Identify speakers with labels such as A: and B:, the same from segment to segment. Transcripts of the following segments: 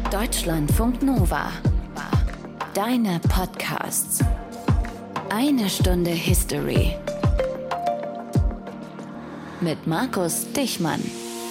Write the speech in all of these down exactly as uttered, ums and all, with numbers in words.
A: Deutschlandfunk Nova. Deine Podcasts. Eine Stunde History. Mit Markus Dichmann.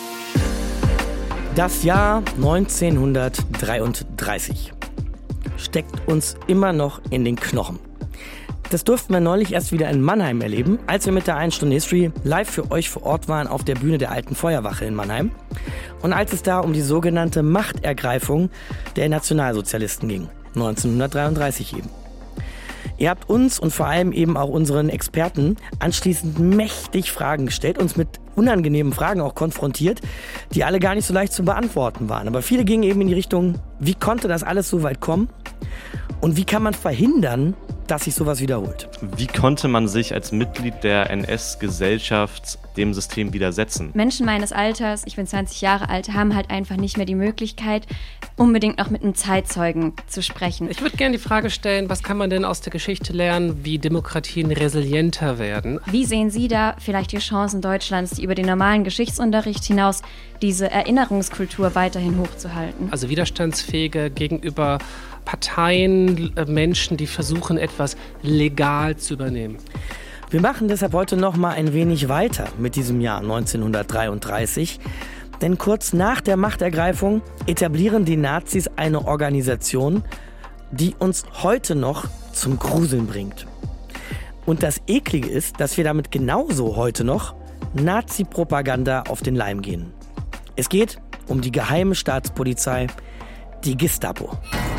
B: Das Jahr neunzehnhundertdreiunddreißig steckt uns immer noch in den Knochen. Das durften wir neulich erst wieder in Mannheim erleben, als wir mit der einen Stunde History live für euch vor Ort waren auf der Bühne der Alten Feuerwache in Mannheim. Und als es da um die sogenannte Machtergreifung der Nationalsozialisten ging, neunzehnhundertdreiunddreißig eben. Ihr habt uns und vor allem eben auch unseren Experten anschließend mächtig Fragen gestellt, uns mit unangenehmen Fragen auch konfrontiert, die alle gar nicht so leicht zu beantworten waren. Aber viele gingen eben in die Richtung, wie konnte das alles so weit kommen? Und wie kann man verhindern, dass sich sowas wiederholt?
C: Wie konnte man sich als Mitglied der N S-Gesellschaft dem System widersetzen?
D: Menschen meines Alters, ich bin zwanzig Jahre alt, haben halt einfach nicht mehr die Möglichkeit, unbedingt noch mit einem Zeitzeugen zu sprechen.
E: Ich würde gerne die Frage stellen, was kann man denn aus der Geschichte lernen, wie Demokratien resilienter werden?
D: Wie sehen Sie da vielleicht die Chancen Deutschlands, die über den normalen Geschichtsunterricht hinaus diese Erinnerungskultur weiterhin hochzuhalten?
E: Also widerstandsfähiger gegenüber Parteien, Menschen, die versuchen, etwas legal zu übernehmen.
B: Wir machen deshalb heute noch mal ein wenig weiter mit diesem Jahr neunzehnhundertdreiunddreißig. Denn kurz nach der Machtergreifung etablieren die Nazis eine Organisation, die uns heute noch zum Gruseln bringt. Und das Eklige ist, dass wir damit genauso heute noch Nazi-Propaganda auf den Leim gehen. Es geht um die geheime Staatspolizei, die Gestapo.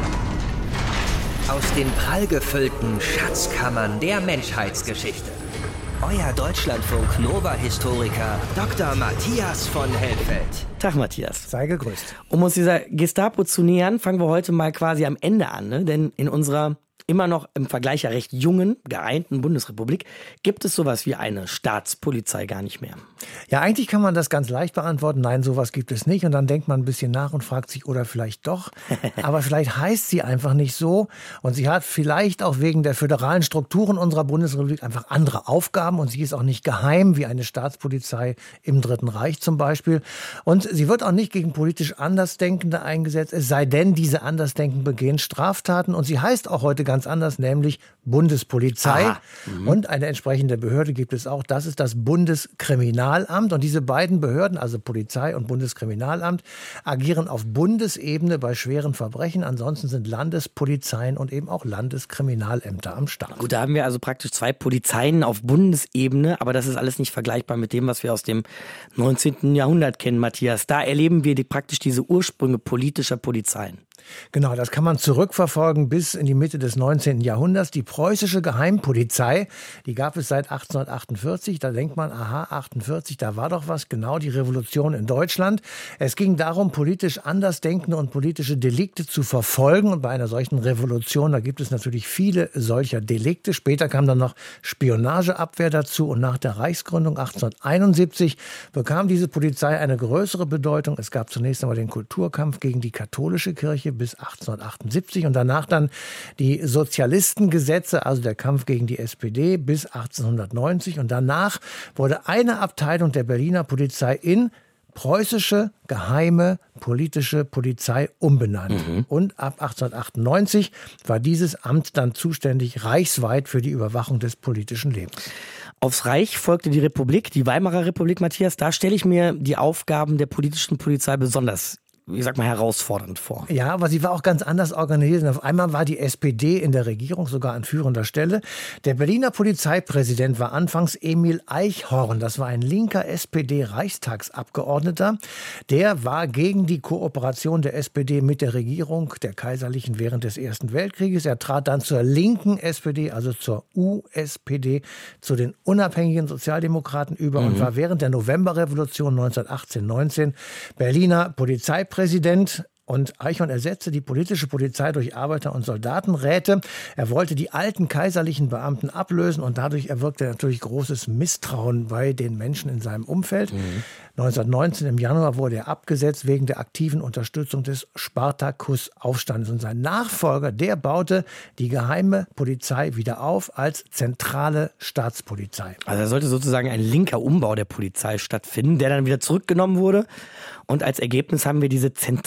F: Aus den prallgefüllten Schatzkammern der Menschheitsgeschichte. Euer Deutschlandfunk Nova-Historiker Doktor Matthias von Helfeld.
B: Tag Matthias.
G: Sei gegrüßt.
B: Um uns dieser Gestapo zu nähern, fangen wir heute mal quasi am Ende an. Ne? Denn in unserer immer noch im Vergleich ja recht jungen, geeinten Bundesrepublik gibt es sowas wie eine Staatspolizei gar nicht mehr.
G: Ja, eigentlich kann man das ganz leicht beantworten. Nein, sowas gibt es nicht. Und dann denkt man ein bisschen nach und fragt sich, oder vielleicht doch. Aber vielleicht heißt sie einfach nicht so. Und sie hat vielleicht auch wegen der föderalen Strukturen unserer Bundesrepublik einfach andere Aufgaben. Und sie ist auch nicht geheim, wie eine Staatspolizei im Dritten Reich zum Beispiel. Und sie wird auch nicht gegen politisch Andersdenkende eingesetzt. Es sei denn, diese Andersdenkenden begehen Straftaten. Und sie heißt auch heute ganz anders, nämlich Bundespolizei. Mhm. Und eine entsprechende Behörde gibt es auch. Das ist das Bundeskriminalamt. Und diese beiden Behörden, also Polizei und Bundeskriminalamt, agieren auf Bundesebene bei schweren Verbrechen. Ansonsten sind Landespolizeien und eben auch Landeskriminalämter am Start.
B: Gut, da haben wir also praktisch zwei Polizeien auf Bundesebene. Aber das ist alles nicht vergleichbar mit dem, was wir aus dem neunzehnten Jahrhundert kennen, Matthias. Da erleben wir die, praktisch diese Ursprünge politischer Polizeien.
G: Genau, das kann man zurückverfolgen bis in die Mitte des neunzehnten Jahrhunderts. Die preußische Geheimpolizei, die gab es seit achtzehnhundertachtundvierzig. Da denkt man, aha, achtundvierzig, da war doch was, genau die Revolution in Deutschland. Es ging darum, politisch Andersdenkende und politische Delikte zu verfolgen. Und bei einer solchen Revolution, da gibt es natürlich viele solcher Delikte. Später kam dann noch Spionageabwehr dazu. Und nach der Reichsgründung achtzehnhunderteinundsiebzig bekam diese Polizei eine größere Bedeutung. Es gab zunächst einmal den Kulturkampf gegen die katholische Kirche bis achtzehnhundertachtundsiebzig und danach dann die Sozialistengesetze, also der Kampf gegen die S P D bis achtzehnhundertneunzig. Und danach wurde eine Abteilung der Berliner Polizei in preußische geheime politische Polizei umbenannt. Mhm. Und ab achtzehnhundertachtundneunzig war dieses Amt dann zuständig reichsweit für die Überwachung des politischen Lebens.
B: Aufs Reich folgte die Republik, die Weimarer Republik, Matthias. Da stelle ich mir die Aufgaben der politischen Polizei besonders, ich sag mal, herausfordernd vor.
G: Ja, aber sie war auch ganz anders organisiert. Und auf einmal war die S P D in der Regierung sogar an führender Stelle. Der Berliner Polizeipräsident war anfangs Emil Eichhorn. Das war ein linker S P D-Reichstagsabgeordneter. Der war gegen die Kooperation der S P D mit der Regierung der Kaiserlichen während des Ersten Weltkrieges. Er trat dann zur linken S P D, also zur U S P D, zu den unabhängigen Sozialdemokraten über mhm. und war während der Novemberrevolution neunzehnhundertachtzehn neunzehn Berliner Polizeipräsident. Präsident. Und Eichhorn ersetzte die politische Polizei durch Arbeiter- und Soldatenräte. Er wollte die alten kaiserlichen Beamten ablösen und dadurch erwirkte er natürlich großes Misstrauen bei den Menschen in seinem Umfeld. Mhm. neunzehnhundertneunzehn im Januar wurde er abgesetzt wegen der aktiven Unterstützung des Spartakusaufstandes. Und sein Nachfolger, der baute die geheime Polizei wieder auf als zentrale Staatspolizei.
B: Also da sollte sozusagen ein linker Umbau der Polizei stattfinden, der dann wieder zurückgenommen wurde. Und als Ergebnis haben wir diese zentrale Staatspolizei.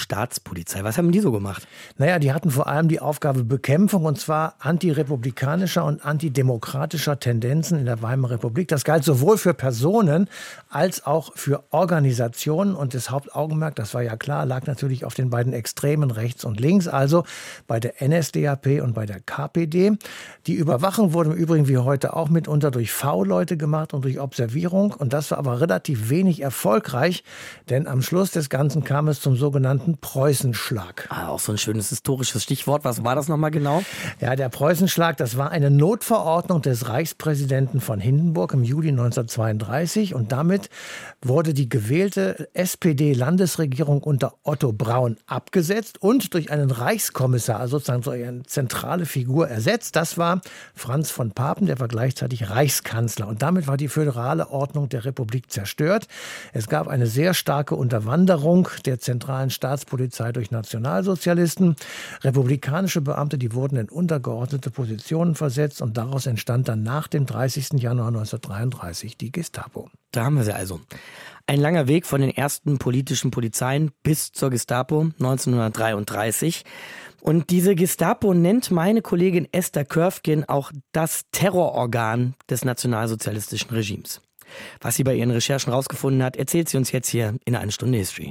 B: Staatspolizei. Was haben die so gemacht?
G: Naja, die hatten vor allem die Aufgabe Bekämpfung, und zwar antirepublikanischer und antidemokratischer Tendenzen in der Weimarer Republik. Das galt sowohl für Personen als auch für Organisationen. Und das Hauptaugenmerk, das war ja klar, lag natürlich auf den beiden Extremen rechts und links, also bei der N S D A P und bei der K P D. Die Überwachung wurde im Übrigen wie heute auch mitunter durch V-Leute gemacht und durch Observierung. Und das war aber relativ wenig erfolgreich, denn am Schluss des Ganzen kam es zum sogenannten Preußenschlag.
B: Ah, auch so ein schönes historisches Stichwort. Was war das nochmal genau?
G: Ja, der Preußenschlag, das war eine Notverordnung des Reichspräsidenten von Hindenburg im Juli neunzehnhundertzweiunddreißig. Und damit wurde die gewählte S P D-Landesregierung unter Otto Braun abgesetzt und durch einen Reichskommissar, also sozusagen so eine zentrale Figur, ersetzt. Das war Franz von Papen, der war gleichzeitig Reichskanzler. Und damit war die föderale Ordnung der Republik zerstört. Es gab eine sehr starke Unterwanderung der zentralen Staatspolizei durch Nationalsozialisten. Republikanische Beamte, die wurden in untergeordnete Positionen versetzt. Und daraus entstand dann nach dem dreißigsten Januar neunzehnhundertdreiunddreißig die Gestapo.
B: Da haben wir sie also. Ein langer Weg von den ersten politischen Polizeien bis zur Gestapo neunzehnhundertdreiunddreißig. Und diese Gestapo nennt meine Kollegin Esther Körfgen auch das Terrororgan des nationalsozialistischen Regimes. Was sie bei ihren Recherchen rausgefunden hat, erzählt sie uns jetzt hier in einer Stunde History.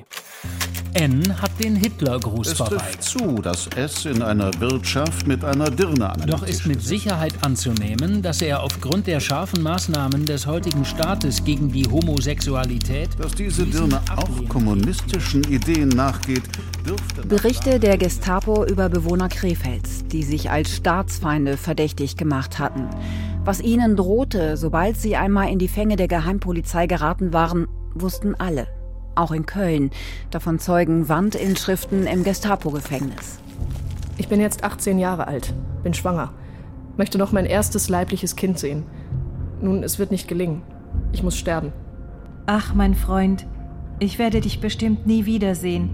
H: N hat den Hitlergruß
I: Es
H: vorbei.
I: trifft zu, dass S in einer Wirtschaft mit einer Dirne an einem
H: Doch ist
I: Tisch
H: mit
I: sitzt.
H: Sicherheit anzunehmen, dass er aufgrund der scharfen Maßnahmen des heutigen Staates gegen die Homosexualität,
I: Dass diese Dirne auch kommunistischen Ideen nachgeht, dürfte...
J: Berichte der Gestapo über Bewohner Krefelds, die sich als Staatsfeinde verdächtig gemacht hatten. Was ihnen drohte, sobald sie einmal in die Fänge der Geheimpolizei geraten waren, wussten alle. Auch in Köln. Davon zeugen Wandinschriften im Gestapo-Gefängnis.
K: Ich bin jetzt achtzehn Jahre alt, bin schwanger, möchte noch mein erstes leibliches Kind sehen. Nun, es wird nicht gelingen. Ich muss sterben.
L: Ach, mein Freund, ich werde dich bestimmt nie wiedersehen.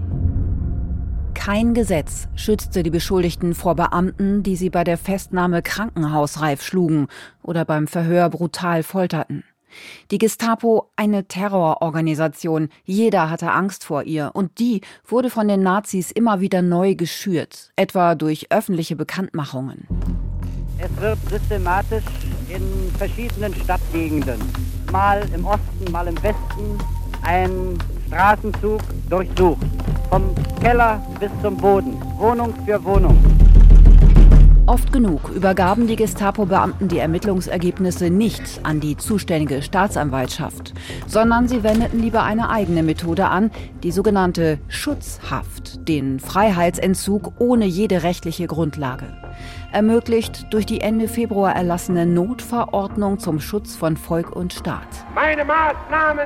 J: Kein Gesetz schützte die Beschuldigten vor Beamten, die sie bei der Festnahme krankenhausreif schlugen oder beim Verhör brutal folterten. Die Gestapo, eine Terrororganisation, jeder hatte Angst vor ihr und die wurde von den Nazis immer wieder neu geschürt, etwa durch öffentliche Bekanntmachungen.
M: Es wird systematisch in verschiedenen Stadtgegenden, mal im Osten, mal im Westen, ein Straßenzug durchsucht, vom Keller bis zum Boden, Wohnung für Wohnung.
J: Oft genug übergaben die Gestapo-Beamten die Ermittlungsergebnisse nicht an die zuständige Staatsanwaltschaft, sondern sie wendeten lieber eine eigene Methode an, die sogenannte Schutzhaft, den Freiheitsentzug ohne jede rechtliche Grundlage. Ermöglicht durch die Ende Februar erlassene Notverordnung zum Schutz von Volk und Staat.
N: Meine Maßnahmen,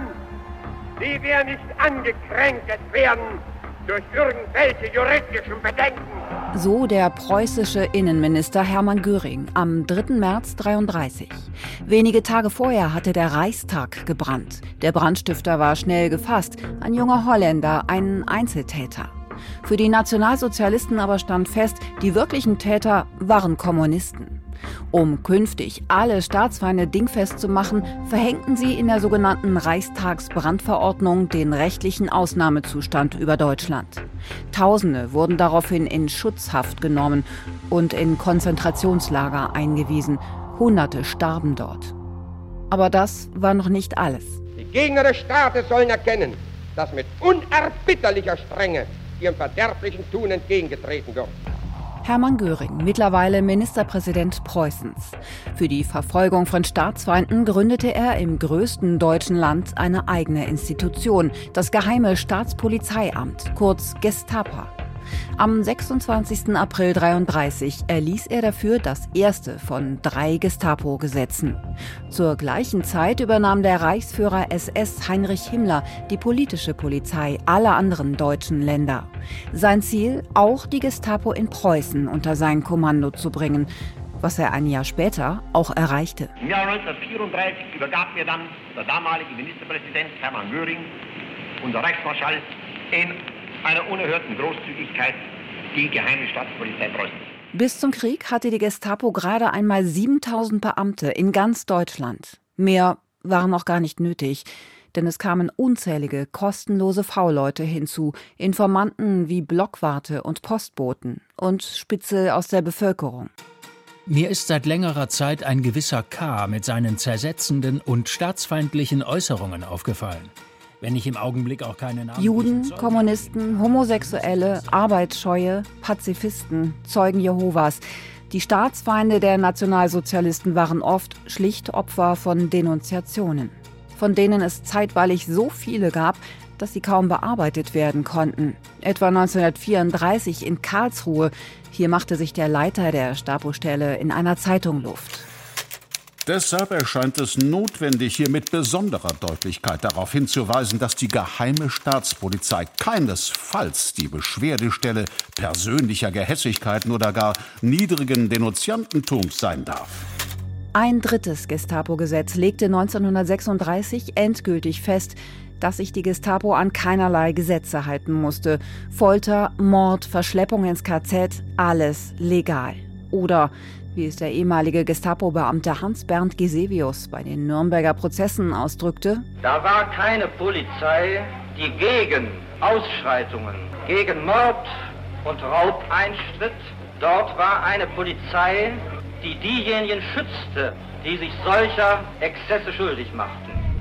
N: die wir nicht angekränkt werden durch irgendwelche juristischen Bedenken.
J: So der preußische Innenminister Hermann Göring am dritten März neunzehnhundertdreiunddreißig. Wenige Tage vorher hatte der Reichstag gebrannt. Der Brandstifter war schnell gefasst, ein junger Holländer, ein Einzeltäter. Für die Nationalsozialisten aber stand fest, die wirklichen Täter waren Kommunisten. Um künftig alle Staatsfeinde dingfest zu machen, verhängten sie in der sogenannten Reichstagsbrandverordnung den rechtlichen Ausnahmezustand über Deutschland. Tausende wurden daraufhin in Schutzhaft genommen und in Konzentrationslager eingewiesen. Hunderte starben dort. Aber das war noch nicht alles.
N: Die Gegner des Staates sollen erkennen, dass mit unerbitterlicher Strenge ihrem verderblichen Tun entgegengetreten wird.
J: Hermann Göring, mittlerweile Ministerpräsident Preußens. Für die Verfolgung von Staatsfeinden gründete er im größten deutschen Land eine eigene Institution, das Geheime Staatspolizeiamt, kurz Gestapo. Am sechsundzwanzigsten April neunzehnhundertdreiunddreißig erließ er dafür das erste von drei Gestapo-Gesetzen. Zur gleichen Zeit übernahm der Reichsführer S S Heinrich Himmler die politische Polizei aller anderen deutschen Länder. Sein Ziel, auch die Gestapo in Preußen unter sein Kommando zu bringen, was er ein Jahr später auch erreichte.
O: Im Jahr neunzehnhundertvierunddreißig übergab mir dann der damalige Ministerpräsident Hermann Göring, unser Reichsmarschall, in einer unerhörten Großzügigkeit die Geheime Staatspolizei Preußens.
J: Bis zum Krieg hatte die Gestapo gerade einmal siebentausend Beamte in ganz Deutschland. Mehr waren auch gar nicht nötig. Denn es kamen unzählige kostenlose V-Leute hinzu, Informanten wie Blockwarte und Postboten und Spitzel aus der Bevölkerung.
H: Mir ist seit längerer Zeit ein gewisser K. mit seinen zersetzenden und staatsfeindlichen Äußerungen aufgefallen. Wenn ich im Augenblick auch keine Namen...
J: Juden, Kommunisten, Homosexuelle, Arbeitsscheue, Pazifisten, Zeugen Jehovas. Die Staatsfeinde der Nationalsozialisten waren oft schlicht Opfer von Denunziationen, von denen es zeitweilig so viele gab, dass sie kaum bearbeitet werden konnten. Etwa neunzehnhundertvierunddreißig in Karlsruhe. Hier machte sich der Leiter der Gestapo-Stelle in einer Zeitung Luft.
I: Deshalb erscheint es notwendig, hier mit besonderer Deutlichkeit darauf hinzuweisen, dass die geheime Staatspolizei keinesfalls die Beschwerdestelle persönlicher Gehässigkeiten oder gar niedrigen Denunziantentums sein darf.
J: Ein drittes Gestapo-Gesetz legte neunzehnhundertsechsunddreißig endgültig fest, dass sich die Gestapo an keinerlei Gesetze halten musste. Folter, Mord, Verschleppung ins K Z, alles legal. Oder, wie es der ehemalige Gestapo-Beamte Hans-Bernd Gisevius bei den Nürnberger Prozessen ausdrückte:
P: Da war keine Polizei, die gegen Ausschreitungen, gegen Mord und Raub einstritt. Dort war eine Polizei, die diejenigen schützte, die sich solcher Exzesse schuldig machten.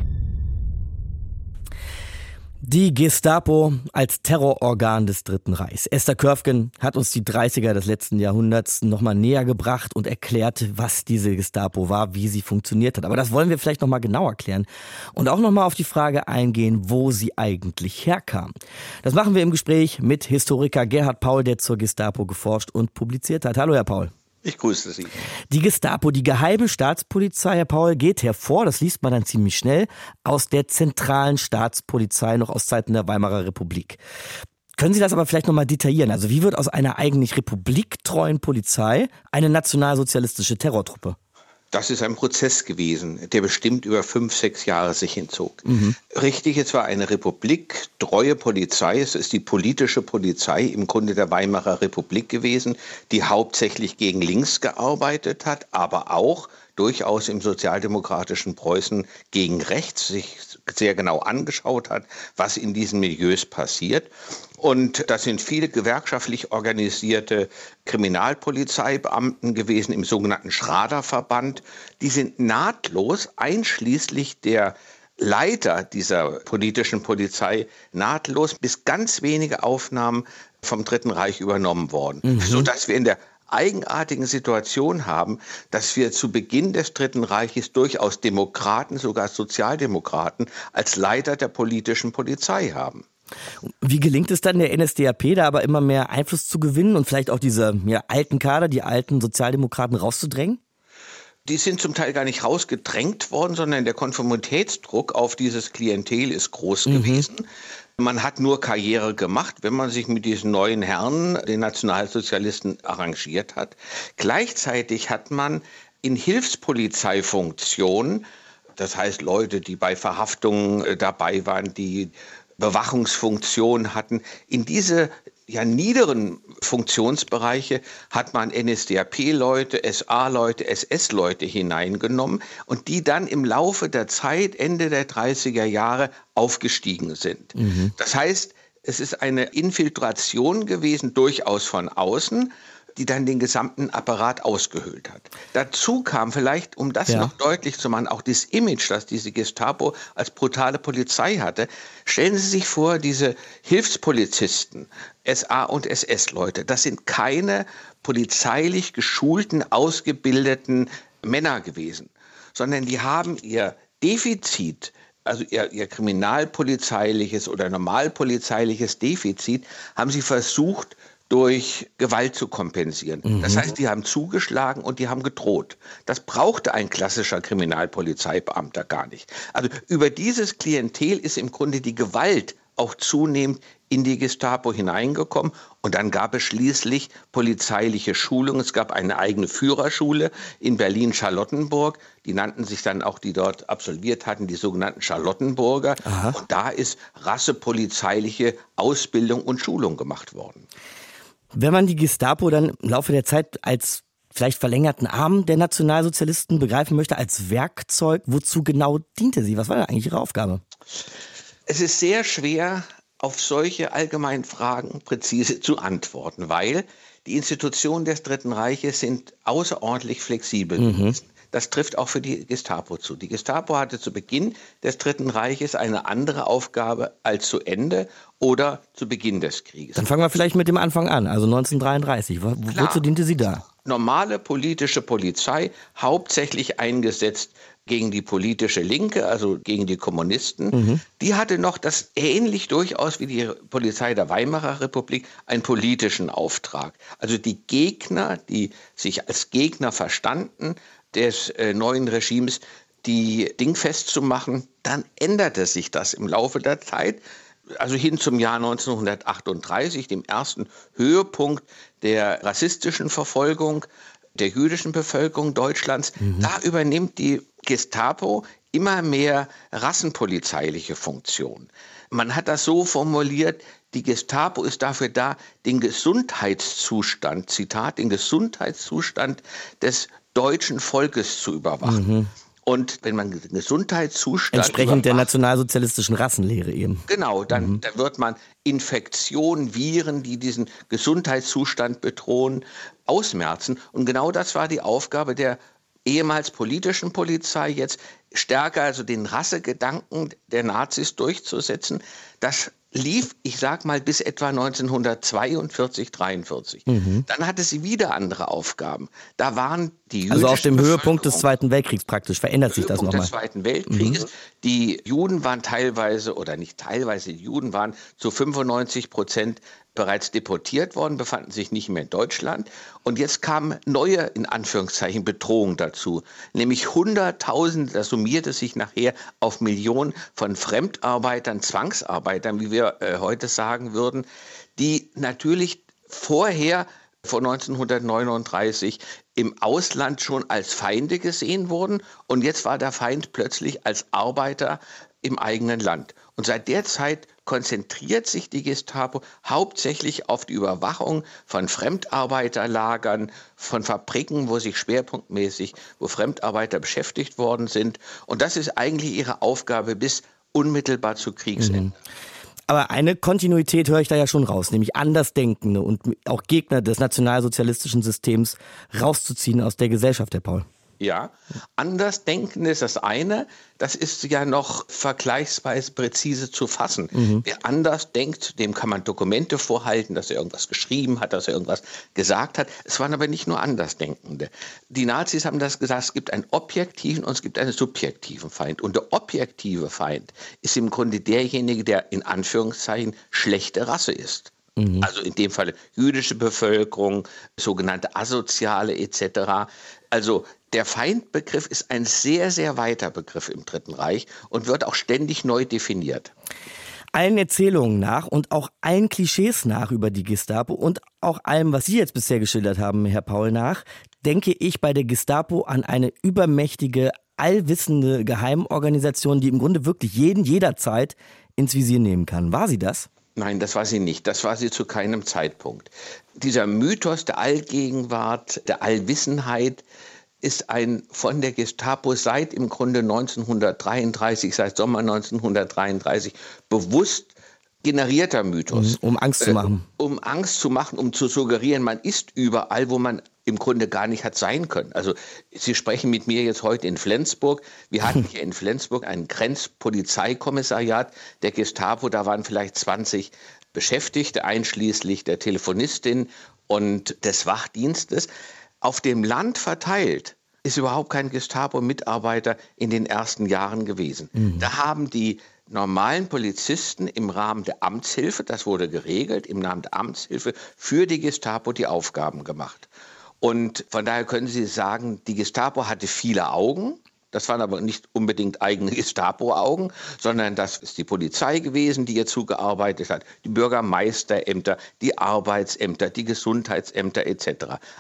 B: Die Gestapo als Terrororgan des Dritten Reichs. Esther Körfgen hat uns die dreißiger des letzten Jahrhunderts nochmal näher gebracht und erklärt, was diese Gestapo war, wie sie funktioniert hat. Aber das wollen wir vielleicht nochmal genau erklären und auch nochmal auf die Frage eingehen, wo sie eigentlich herkam. Das machen wir im Gespräch mit Historiker Gerhard Paul, der zur Gestapo geforscht und publiziert hat. Hallo, Herr Paul.
Q: Ich grüße Sie.
B: Die Gestapo, die geheime Staatspolizei, Herr Paul, geht hervor, das liest man dann ziemlich schnell, aus der zentralen Staatspolizei noch aus Zeiten der Weimarer Republik. Können Sie das aber vielleicht nochmal detaillieren? Also wie wird aus einer eigentlich republiktreuen Polizei eine nationalsozialistische Terrortruppe?
Q: Das ist ein Prozess gewesen, der bestimmt über fünf, sechs Jahre sich hinzog. Mhm. Richtig, es war eine republiktreue Polizei. Es ist die politische Polizei im Grunde der Weimarer Republik gewesen, die hauptsächlich gegen links gearbeitet hat, aber auch durchaus im sozialdemokratischen Preußen gegen rechts sich sehr genau angeschaut hat, was in diesen Milieus passiert. Und das sind viele gewerkschaftlich organisierte Kriminalpolizeibeamten gewesen im sogenannten Schraderverband. Die sind nahtlos, einschließlich der Leiter dieser politischen Polizei, nahtlos bis ganz wenige Aufnahmen vom Dritten Reich übernommen worden, mhm. sodass wir in der eigenartigen Situation haben, dass wir zu Beginn des Dritten Reiches durchaus Demokraten, sogar Sozialdemokraten, als Leiter der politischen Polizei haben.
B: Wie gelingt es dann der N S D A P, da aber immer mehr Einfluss zu gewinnen und vielleicht auch diese ja, alten Kader, die alten Sozialdemokraten rauszudrängen?
Q: Die sind zum Teil gar nicht rausgedrängt worden, sondern der Konformitätsdruck auf dieses Klientel ist groß mhm. gewesen. Man hat nur Karriere gemacht, wenn man sich mit diesen neuen Herren, den Nationalsozialisten, arrangiert hat. Gleichzeitig hat man in Hilfspolizeifunktionen, das heißt Leute, die bei Verhaftungen dabei waren, die Bewachungsfunktionen hatten, in diese ja, niederen Funktionsbereiche hat man N S D A P-Leute, S A-Leute, S S-Leute hineingenommen und die dann im Laufe der Zeit, Ende der dreißiger Jahre, aufgestiegen sind. Mhm. Das heißt, es ist eine Infiltration gewesen, durchaus von außen, die dann den gesamten Apparat ausgehöhlt hat. Dazu kam vielleicht, um das ja. noch deutlich zu machen, auch das Image, das diese Gestapo als brutale Polizei hatte. Stellen Sie sich vor, diese Hilfspolizisten, S A- und S S-Leute, das sind keine polizeilich geschulten, ausgebildeten Männer gewesen, sondern die haben ihr Defizit, also ihr, ihr kriminalpolizeiliches oder normalpolizeiliches Defizit, haben sie versucht, durch Gewalt zu kompensieren. Mhm. Das heißt, die haben zugeschlagen und die haben gedroht. Das brauchte ein klassischer Kriminalpolizeibeamter gar nicht. Also über dieses Klientel ist im Grunde die Gewalt auch zunehmend in die Gestapo hineingekommen. Und dann gab es schließlich polizeiliche Schulungen. Es gab eine eigene Führerschule in Berlin-Charlottenburg. Die nannten sich dann auch, die dort absolviert hatten, die sogenannten Charlottenburger. Aha. Und da ist rassepolizeiliche Ausbildung und Schulung gemacht worden.
B: Wenn man die Gestapo dann im Laufe der Zeit als vielleicht verlängerten Arm der Nationalsozialisten begreifen möchte als Werkzeug. Wozu genau diente sie? Was war denn eigentlich ihre Aufgabe?
Q: Es ist sehr schwer, auf solche allgemeinen Fragen präzise zu antworten, weil die Institutionen des Dritten Reiches sind außerordentlich flexibel gewesen. Mhm. Das trifft auch für die Gestapo zu. Die Gestapo hatte zu Beginn des Dritten Reiches eine andere Aufgabe als zu Ende oder zu Beginn des Krieges.
B: Dann fangen wir vielleicht mit dem Anfang an, also neunzehnhundertdreiunddreißig. Wo, wozu diente sie da?
Q: Normale politische Polizei, hauptsächlich eingesetzt gegen die politische Linke, also gegen die Kommunisten. Mhm. Die hatte noch das ähnlich durchaus wie die Polizei der Weimarer Republik einen politischen Auftrag. Also die Gegner, die sich als Gegner verstanden, des äh, neuen Regimes, die dingfest zu machen. Dann änderte sich das im Laufe der Zeit, also hin zum Jahr neunzehnhundertachtunddreißig, dem ersten Höhepunkt der rassistischen Verfolgung der jüdischen Bevölkerung Deutschlands. Mhm. Da übernimmt die Gestapo immer mehr rassenpolizeiliche Funktion. Man hat das so formuliert, die Gestapo ist dafür da, den Gesundheitszustand, Zitat, den Gesundheitszustand des deutschen Volkes zu überwachen. Mhm. Und wenn man den Gesundheitszustand
B: entsprechend der nationalsozialistischen Rassenlehre eben.
Q: Genau, dann, mhm. dann wird man Infektionen, Viren, die diesen Gesundheitszustand bedrohen, ausmerzen. Und genau das war die Aufgabe der ehemals politischen Polizei, jetzt stärker also den Rassegedanken der Nazis durchzusetzen. Das lief, ich sag mal, bis etwa neunzehnhundertzweiundvierzig, dreiundvierzig. Mhm. Dann hatte sie wieder andere Aufgaben. Da waren die jüdischen
B: Also auf dem Höhepunkt des Zweiten Weltkriegs praktisch verändert sich das nochmal.
Q: des Zweiten Weltkrieges. Mhm. Die Juden waren teilweise, oder nicht teilweise, die Juden waren zu fünfundneunzig Prozent bereits deportiert worden, befanden sich nicht mehr in Deutschland. Und jetzt kamen neue, in Anführungszeichen, Bedrohungen dazu. Nämlich Hunderttausende, das summierte sich nachher auf Millionen von Fremdarbeitern, Zwangsarbeitern, wie wir äh, heute sagen würden, die natürlich vorher, vor neunzehnhundertneununddreißig, im Ausland schon als Feinde gesehen wurden. Und jetzt war der Feind plötzlich als Arbeiter im eigenen Land. Und seit der Zeit konzentriert sich die Gestapo hauptsächlich auf die Überwachung von Fremdarbeiterlagern, von Fabriken, wo sich schwerpunktmäßig, wo Fremdarbeiter beschäftigt worden sind. Und das ist eigentlich ihre Aufgabe bis unmittelbar zu Kriegsende.
B: Mhm. Aber eine Kontinuität höre ich da ja schon raus, nämlich Andersdenkende und auch Gegner des nationalsozialistischen Systems rauszuziehen aus der Gesellschaft, Herr Paul.
Q: Ja, Andersdenken ist das eine, das ist ja noch vergleichsweise präzise zu fassen. Mhm. Wer anders denkt, dem kann man Dokumente vorhalten, dass er irgendwas geschrieben hat, dass er irgendwas gesagt hat. Es waren aber nicht nur Andersdenkende. Die Nazis haben das gesagt, es gibt einen objektiven und es gibt einen subjektiven Feind. Und der objektive Feind ist im Grunde derjenige, der in Anführungszeichen schlechte Rasse ist. Mhm. Also in dem Fall jüdische Bevölkerung, sogenannte Asoziale et cetera. Also der Feindbegriff ist ein sehr, sehr weiter Begriff im Dritten Reich und wird auch ständig neu definiert.
B: Allen Erzählungen nach und auch allen Klischees nach über die Gestapo und auch allem, was Sie jetzt bisher geschildert haben, Herr Paul, nach, denke ich bei der Gestapo an eine übermächtige, allwissende Geheimorganisation, die im Grunde wirklich jeden jederzeit ins Visier nehmen kann. War sie das?
Q: Nein, das war sie nicht. Das war sie zu keinem Zeitpunkt. Dieser Mythos der Allgegenwart, der Allwissenheit ist ein von der Gestapo seit im Grunde neunzehnhundertdreiunddreißig, seit Sommer neunzehnhundertdreiunddreißig bewusst generierter Mythos.
B: Um Angst zu machen.
Q: Äh, um Angst zu machen, um zu suggerieren, man ist überall, wo man im Grunde gar nicht hat sein können. Also Sie sprechen mit mir jetzt heute in Flensburg. Wir hatten hier in Flensburg ein Grenzpolizeikommissariat der Gestapo. Da waren vielleicht zwanzig Beschäftigte, einschließlich der Telefonistin und des Wachdienstes. Auf dem Land verteilt ist überhaupt kein Gestapo-Mitarbeiter in den ersten Jahren gewesen. Mhm. Da haben die normalen Polizisten im Rahmen der Amtshilfe, das wurde geregelt, im Namen der Amtshilfe für die Gestapo die Aufgaben gemacht. Und von daher können Sie sagen, die Gestapo hatte viele Augen. Das waren aber nicht unbedingt eigene Gestapo-Augen, sondern das ist die Polizei gewesen, die ihr zugearbeitet hat, die Bürgermeisterämter, die Arbeitsämter, die Gesundheitsämter et cetera. Aber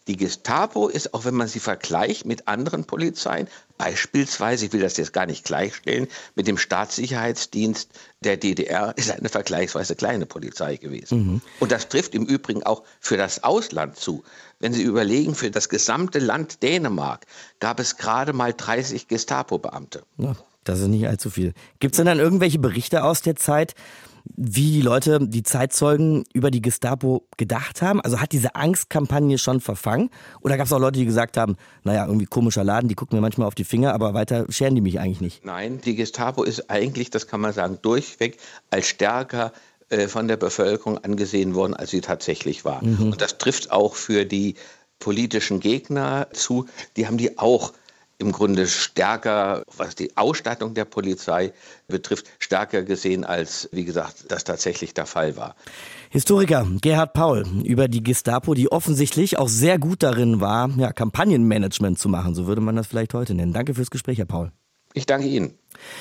Q: Die Gestapo ist, auch wenn man sie vergleicht mit anderen Polizeien, beispielsweise, ich will das jetzt gar nicht gleichstellen, mit dem Staatssicherheitsdienst der D D R, ist eine vergleichsweise kleine Polizei gewesen. Mhm. Und das trifft im Übrigen auch für das Ausland zu. Wenn Sie überlegen, für das gesamte Land Dänemark gab es gerade mal dreißig Gestapo-Beamte.
B: Ja, das ist nicht allzu viel. Gibt es denn dann irgendwelche Berichte aus der Zeit, wie die Leute, die Zeitzeugen über die Gestapo gedacht haben? Also hat diese Angstkampagne schon verfangen? Oder gab es auch Leute, die gesagt haben, naja, irgendwie komischer Laden, die gucken mir manchmal auf die Finger, aber weiter scheren die mich eigentlich nicht?
Q: Nein, die Gestapo ist eigentlich, das kann man sagen, durchweg als stärker äh, von der Bevölkerung angesehen worden, als sie tatsächlich war. Mhm. Und das trifft auch für die politischen Gegner zu. Die haben die auch im Grunde stärker, was die Ausstattung der Polizei betrifft, stärker gesehen, als, wie gesagt, das tatsächlich der Fall war.
B: Historiker Gerhard Paul über die Gestapo, die offensichtlich auch sehr gut darin war, ja, Kampagnenmanagement zu machen, so würde man das vielleicht heute nennen. Danke fürs Gespräch, Herr Paul.
Q: Ich danke Ihnen.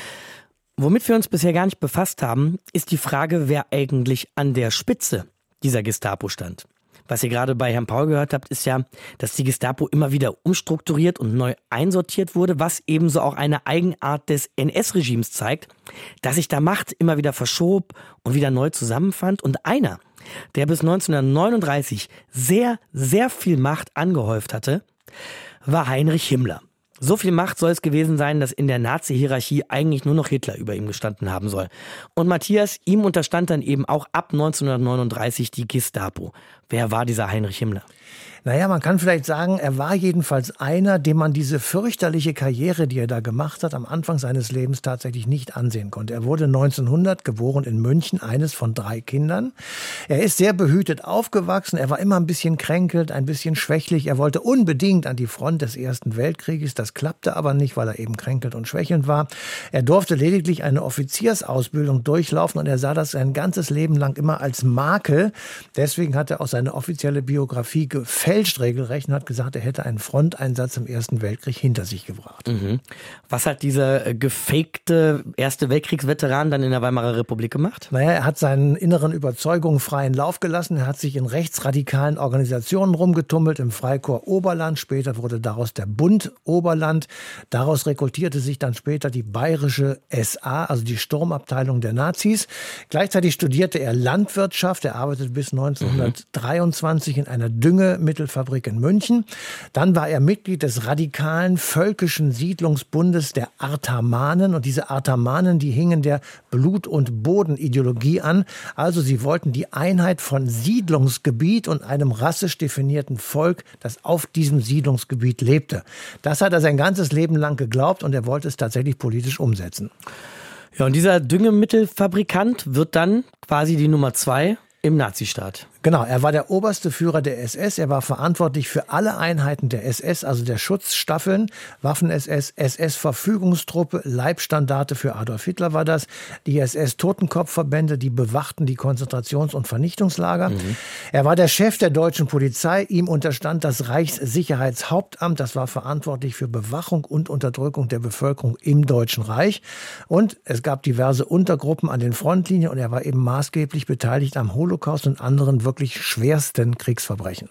B: Womit wir uns bisher gar nicht befasst haben, ist die Frage, wer eigentlich an der Spitze dieser Gestapo stand. Was ihr gerade bei Herrn Paul gehört habt, ist ja, dass die Gestapo immer wieder umstrukturiert und neu einsortiert wurde, was ebenso auch eine Eigenart des N S-Regimes zeigt, dass sich da Macht immer wieder verschob und wieder neu zusammenfand. Und einer, der bis neunzehnhundertneununddreißig sehr, sehr viel Macht angehäuft hatte, war Heinrich Himmler. So viel Macht soll es gewesen sein, dass in der Nazi-Hierarchie eigentlich nur noch Hitler über ihm gestanden haben soll. Und Matthias, ihm unterstand dann eben auch ab neunzehnhundertneununddreißig die Gestapo. Wer war dieser Heinrich Himmler?
G: Naja, man kann vielleicht sagen, er war jedenfalls einer, dem man diese fürchterliche Karriere, die er da gemacht hat, am Anfang seines Lebens tatsächlich nicht ansehen konnte. Er wurde neunzehnhundert geboren in München, eines von drei Kindern. Er ist sehr behütet aufgewachsen. Er war immer ein bisschen kränkelt, ein bisschen schwächlich. Er wollte unbedingt an die Front des Ersten Weltkrieges. Das klappte aber nicht, weil er eben kränkelt und schwächelnd war. Er durfte lediglich eine Offiziersausbildung durchlaufen und er sah das sein ganzes Leben lang immer als Makel. Deswegen hat er auch seine offizielle Biografie gefälscht. Fälscht regelrecht und hat gesagt, er hätte einen Fronteinsatz im Ersten Weltkrieg hinter sich gebracht.
B: Mhm. Was hat dieser gefakte Erste Weltkriegsveteran dann in der Weimarer Republik gemacht?
G: Naja, er hat seinen inneren Überzeugungen freien Lauf gelassen. Er hat sich in rechtsradikalen Organisationen rumgetummelt, im Freikorps Oberland. Später wurde daraus der Bund Oberland. Daraus rekrutierte sich dann später die bayerische S A, also die Sturmabteilung der Nazis. Gleichzeitig studierte er Landwirtschaft. Er arbeitete bis neunzehnhundertdreiundzwanzig in einer Düngemittel Fabrik in München. Dann war er Mitglied des radikalen völkischen Siedlungsbundes der Artamanen. Und diese Artamanen, die hingen der Blut- und Bodenideologie an. Also sie wollten die Einheit von Siedlungsgebiet und einem rassisch definierten Volk, das auf diesem Siedlungsgebiet lebte. Das hat er sein ganzes Leben lang geglaubt und er wollte es tatsächlich politisch umsetzen.
B: Ja, und dieser Düngemittelfabrikant wird dann quasi die Nummer zwei im Nazistaat.
G: Genau, er war der oberste Führer der S S. Er war verantwortlich für alle Einheiten der S S, also der Schutzstaffeln, Waffen-S S, S S-Verfügungstruppe, Leibstandarte für Adolf Hitler war das, die S S-Totenkopfverbände, die bewachten die Konzentrations- und Vernichtungslager. Mhm. Er war der Chef der deutschen Polizei. Ihm unterstand das Reichssicherheitshauptamt. Das war verantwortlich für Bewachung und Unterdrückung der Bevölkerung im Deutschen Reich. Und es gab diverse Untergruppen an den Frontlinien und er war eben maßgeblich beteiligt am Holocaust und anderen wirklich schwersten Kriegsverbrechen.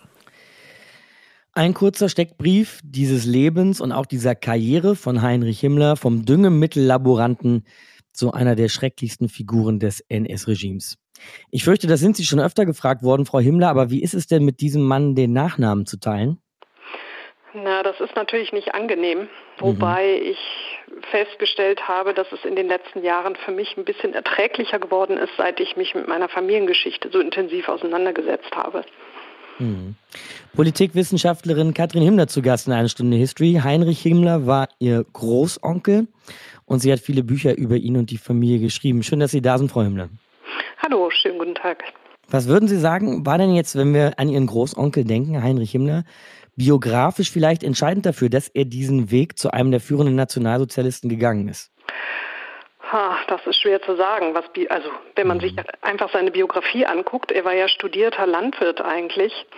B: Ein kurzer Steckbrief dieses Lebens und auch dieser Karriere von Heinrich Himmler, vom Düngemittellaboranten zu einer der schrecklichsten Figuren des N S-Regimes. Ich fürchte, da sind Sie schon öfter gefragt worden, Frau Himmler, aber wie ist es denn mit diesem Mann, den Nachnamen zu teilen?
R: Na, das ist natürlich nicht angenehm, wobei mhm. ich festgestellt habe, dass es in den letzten Jahren für mich ein bisschen erträglicher geworden ist, seit ich mich mit meiner Familiengeschichte so intensiv auseinandergesetzt habe.
B: Mhm. Politikwissenschaftlerin Katrin Himmler zu Gast in einer Stunde History. Heinrich Himmler war ihr Großonkel und sie hat viele Bücher über ihn und die Familie geschrieben. Schön, dass Sie da sind, Frau Himmler.
R: Hallo, schönen guten Tag.
B: Was würden Sie sagen, war denn jetzt, wenn wir an Ihren Großonkel denken, Heinrich Himmler, biografisch vielleicht entscheidend dafür, dass er diesen Weg zu einem der führenden Nationalsozialisten gegangen ist?
R: Ha, das ist schwer zu sagen. Was, also wenn man sich einfach seine Biografie anguckt, er war ja studierter Landwirt eigentlich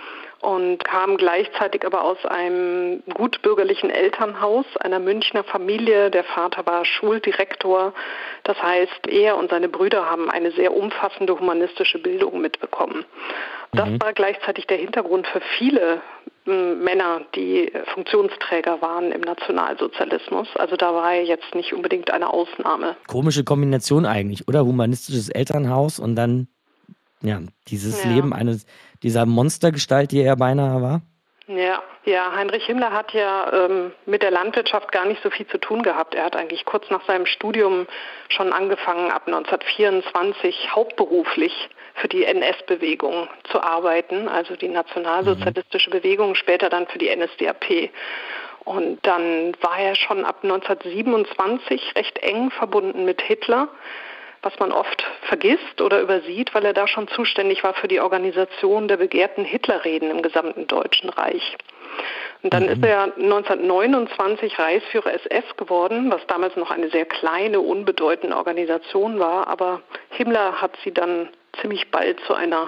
R: und kam gleichzeitig aber aus einem gutbürgerlichen Elternhaus einer Münchner Familie. Der Vater war Schuldirektor. Das heißt, er und seine Brüder haben eine sehr umfassende humanistische Bildung mitbekommen. Das mhm. war gleichzeitig der Hintergrund für viele Männer, die Funktionsträger waren im Nationalsozialismus. Also da war er jetzt nicht unbedingt eine Ausnahme.
B: Komische Kombination eigentlich, oder? Humanistisches Elternhaus und dann ja dieses ja. Leben eines dieser Monstergestalt, die er beinahe war.
R: Ja, ja, Heinrich Himmler hat ja ähm, mit der Landwirtschaft gar nicht so viel zu tun gehabt. Er hat eigentlich kurz nach seinem Studium schon angefangen, ab neunzehnhundertvierundzwanzig hauptberuflich für die N S-Bewegung zu arbeiten, also die nationalsozialistische Bewegung, später dann für die N S D A P. Und dann war er schon ab neunzehnhundertsiebenundzwanzig recht eng verbunden mit Hitler, was man oft vergisst oder übersieht, weil er da schon zuständig war für die Organisation der begehrten Hitlerreden im gesamten Deutschen Reich. Und dann mhm. ist er neunzehnhundertneunundzwanzig Reichsführer S S geworden, was damals noch eine sehr kleine, unbedeutende Organisation war, aber Himmler hat sie dann ziemlich bald zu einer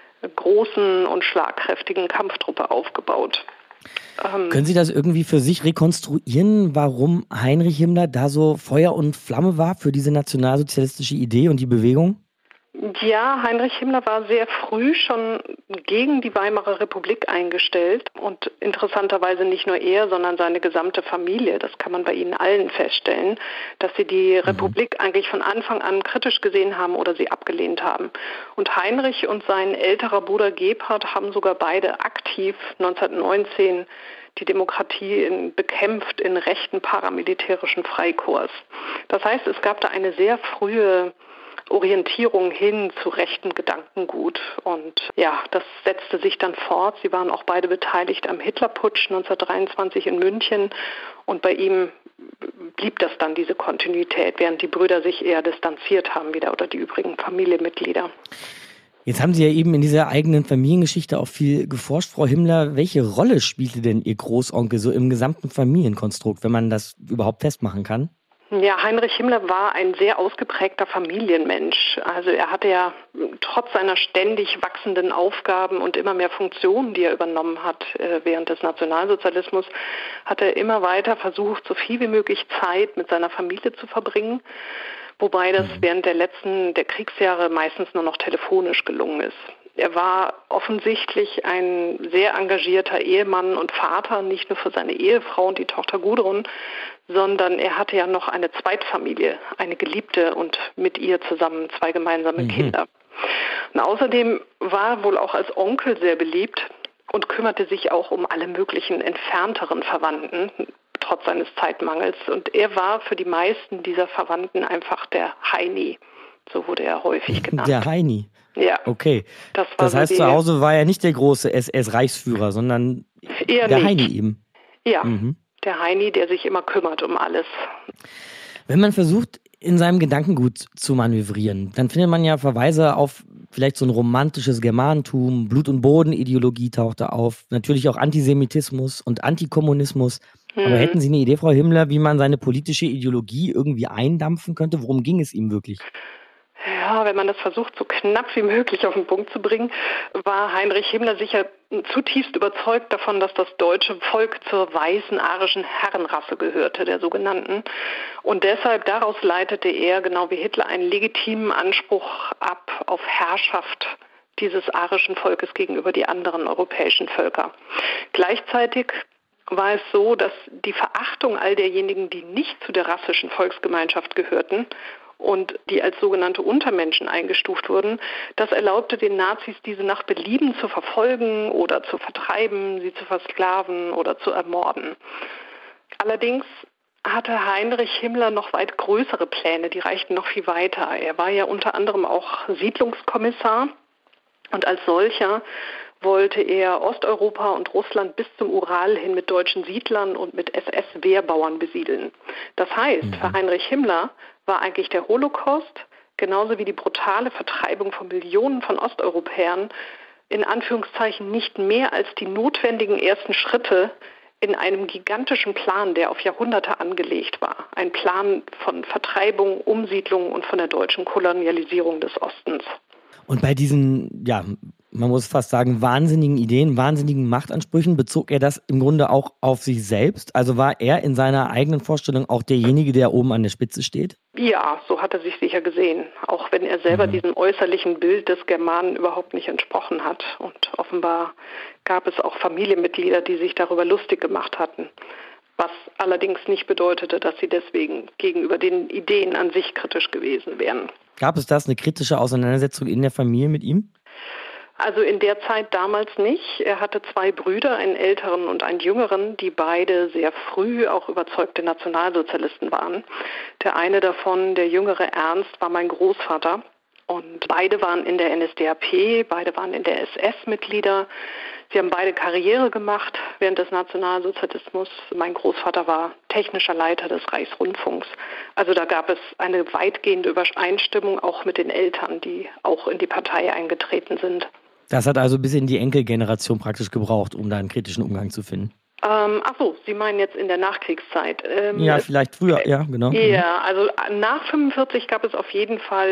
R: großen und schlagkräftigen Kampftruppe aufgebaut. Ähm,
B: Können Sie das irgendwie für sich rekonstruieren, warum Heinrich Himmler da so Feuer und Flamme war für diese nationalsozialistische Idee und die Bewegung?
R: Ja, Heinrich Himmler war sehr früh schon gegen die Weimarer Republik eingestellt und interessanterweise nicht nur er, sondern seine gesamte Familie. Das kann man bei ihnen allen feststellen, dass sie die mhm. Republik eigentlich von Anfang an kritisch gesehen haben oder sie abgelehnt haben. Und Heinrich und sein älterer Bruder Gebhard haben sogar beide aktiv neunzehnhundertneunzehn die Demokratie in, bekämpft in rechten paramilitärischen Freikorps. Das heißt, es gab da eine sehr frühe Orientierung hin zu rechtem Gedankengut. Und ja, das setzte sich dann fort. Sie waren auch beide beteiligt am Hitlerputsch neunzehnhundertdreiundzwanzig in München. Und bei ihm blieb das dann, diese Kontinuität, während die Brüder sich eher distanziert haben wieder oder die übrigen Familienmitglieder.
B: Jetzt haben Sie ja eben in dieser eigenen Familiengeschichte auch viel geforscht, Frau Himmler. Welche Rolle spielte denn Ihr Großonkel so im gesamten Familienkonstrukt, wenn man das überhaupt festmachen kann?
R: Ja, Heinrich Himmler war ein sehr ausgeprägter Familienmensch. Also er hatte ja trotz seiner ständig wachsenden Aufgaben und immer mehr Funktionen, die er übernommen hat äh, während des Nationalsozialismus, hat er immer weiter versucht, so viel wie möglich Zeit mit seiner Familie zu verbringen. Wobei das während der letzten, der Kriegsjahre meistens nur noch telefonisch gelungen ist. Er war offensichtlich ein sehr engagierter Ehemann und Vater, nicht nur für seine Ehefrau und die Tochter Gudrun, sondern er hatte ja noch eine Zweitfamilie, eine Geliebte und mit ihr zusammen zwei gemeinsame mhm. Kinder. Und außerdem war er wohl auch als Onkel sehr beliebt und kümmerte sich auch um alle möglichen entfernteren Verwandten, trotz seines Zeitmangels. Und er war für die meisten dieser Verwandten einfach der Heini, so wurde er häufig genannt.
B: Der Heini?
R: Ja.
B: Okay.
R: Das,
B: das heißt, zu Hause war er nicht der große S S-Reichsführer, sondern
R: eher
B: der
R: nicht.
B: Heini eben.
R: Ja,
B: mhm.
R: der Heini, der sich immer kümmert um alles.
B: Wenn man versucht, in seinem Gedankengut zu manövrieren, dann findet man ja Verweise auf vielleicht so ein romantisches Germanentum, Blut- und Boden-Ideologie tauchte auf, natürlich auch Antisemitismus und Antikommunismus. Mhm. Aber hätten Sie eine Idee, Frau Himmler, wie man seine politische Ideologie irgendwie eindampfen könnte? Worum ging es ihm wirklich?
R: Ja, wenn man das versucht, so knapp wie möglich auf den Punkt zu bringen, war Heinrich Himmler sicher zutiefst überzeugt davon, dass das deutsche Volk zur weißen arischen Herrenrasse gehörte, der sogenannten. Und deshalb, daraus leitete er, genau wie Hitler, einen legitimen Anspruch ab auf Herrschaft dieses arischen Volkes gegenüber die anderen europäischen Völker. Gleichzeitig war es so, dass die Verachtung all derjenigen, die nicht zu der rassischen Volksgemeinschaft gehörten, und die als sogenannte Untermenschen eingestuft wurden, das erlaubte den Nazis, diese nach Belieben zu verfolgen oder zu vertreiben, sie zu versklaven oder zu ermorden. Allerdings hatte Heinrich Himmler noch weit größere Pläne, die reichten noch viel weiter. Er war ja unter anderem auch Siedlungskommissar und als solcher wollte er Osteuropa und Russland bis zum Ural hin mit deutschen Siedlern und mit S S-Wehrbauern besiedeln. Das heißt, für Heinrich Himmler war eigentlich der Holocaust, genauso wie die brutale Vertreibung von Millionen von Osteuropäern, in Anführungszeichen nicht mehr als die notwendigen ersten Schritte in einem gigantischen Plan, der auf Jahrhunderte angelegt war. Ein Plan von Vertreibung, Umsiedlung und von der deutschen Kolonialisierung des Ostens.
B: Und bei diesen ja, man muss fast sagen, wahnsinnigen Ideen, wahnsinnigen Machtansprüchen. Bezog er das im Grunde auch auf sich selbst? Also war er in seiner eigenen Vorstellung auch derjenige, der oben an der Spitze steht?
R: Ja, so hat er sich sicher gesehen. Auch wenn er selber mhm. diesem äußerlichen Bild des Germanen überhaupt nicht entsprochen hat. Und offenbar gab es auch Familienmitglieder, die sich darüber lustig gemacht hatten. Was allerdings nicht bedeutete, dass sie deswegen gegenüber den Ideen an sich kritisch gewesen wären.
B: Gab es das, eine kritische Auseinandersetzung in der Familie mit ihm?
R: Also in der Zeit damals nicht. Er hatte zwei Brüder, einen älteren und einen jüngeren, die beide sehr früh auch überzeugte Nationalsozialisten waren. Der eine davon, der jüngere Ernst, war mein Großvater. Und beide waren in der N S D A P, beide waren in der S S Mitglieder. Sie haben beide Karriere gemacht während des Nationalsozialismus. Mein Großvater war technischer Leiter des Reichsrundfunks. Also da gab es eine weitgehende Übereinstimmung auch mit den Eltern, die auch in die Partei eingetreten sind.
B: Das hat also bis in die Enkelgeneration praktisch gebraucht, um da einen kritischen Umgang zu finden.
R: Ähm, ach so, Sie meinen jetzt in der Nachkriegszeit. Ähm,
B: ja, vielleicht früher, ja, genau.
R: Ja, also nach fünfundvierzig gab es auf jeden Fall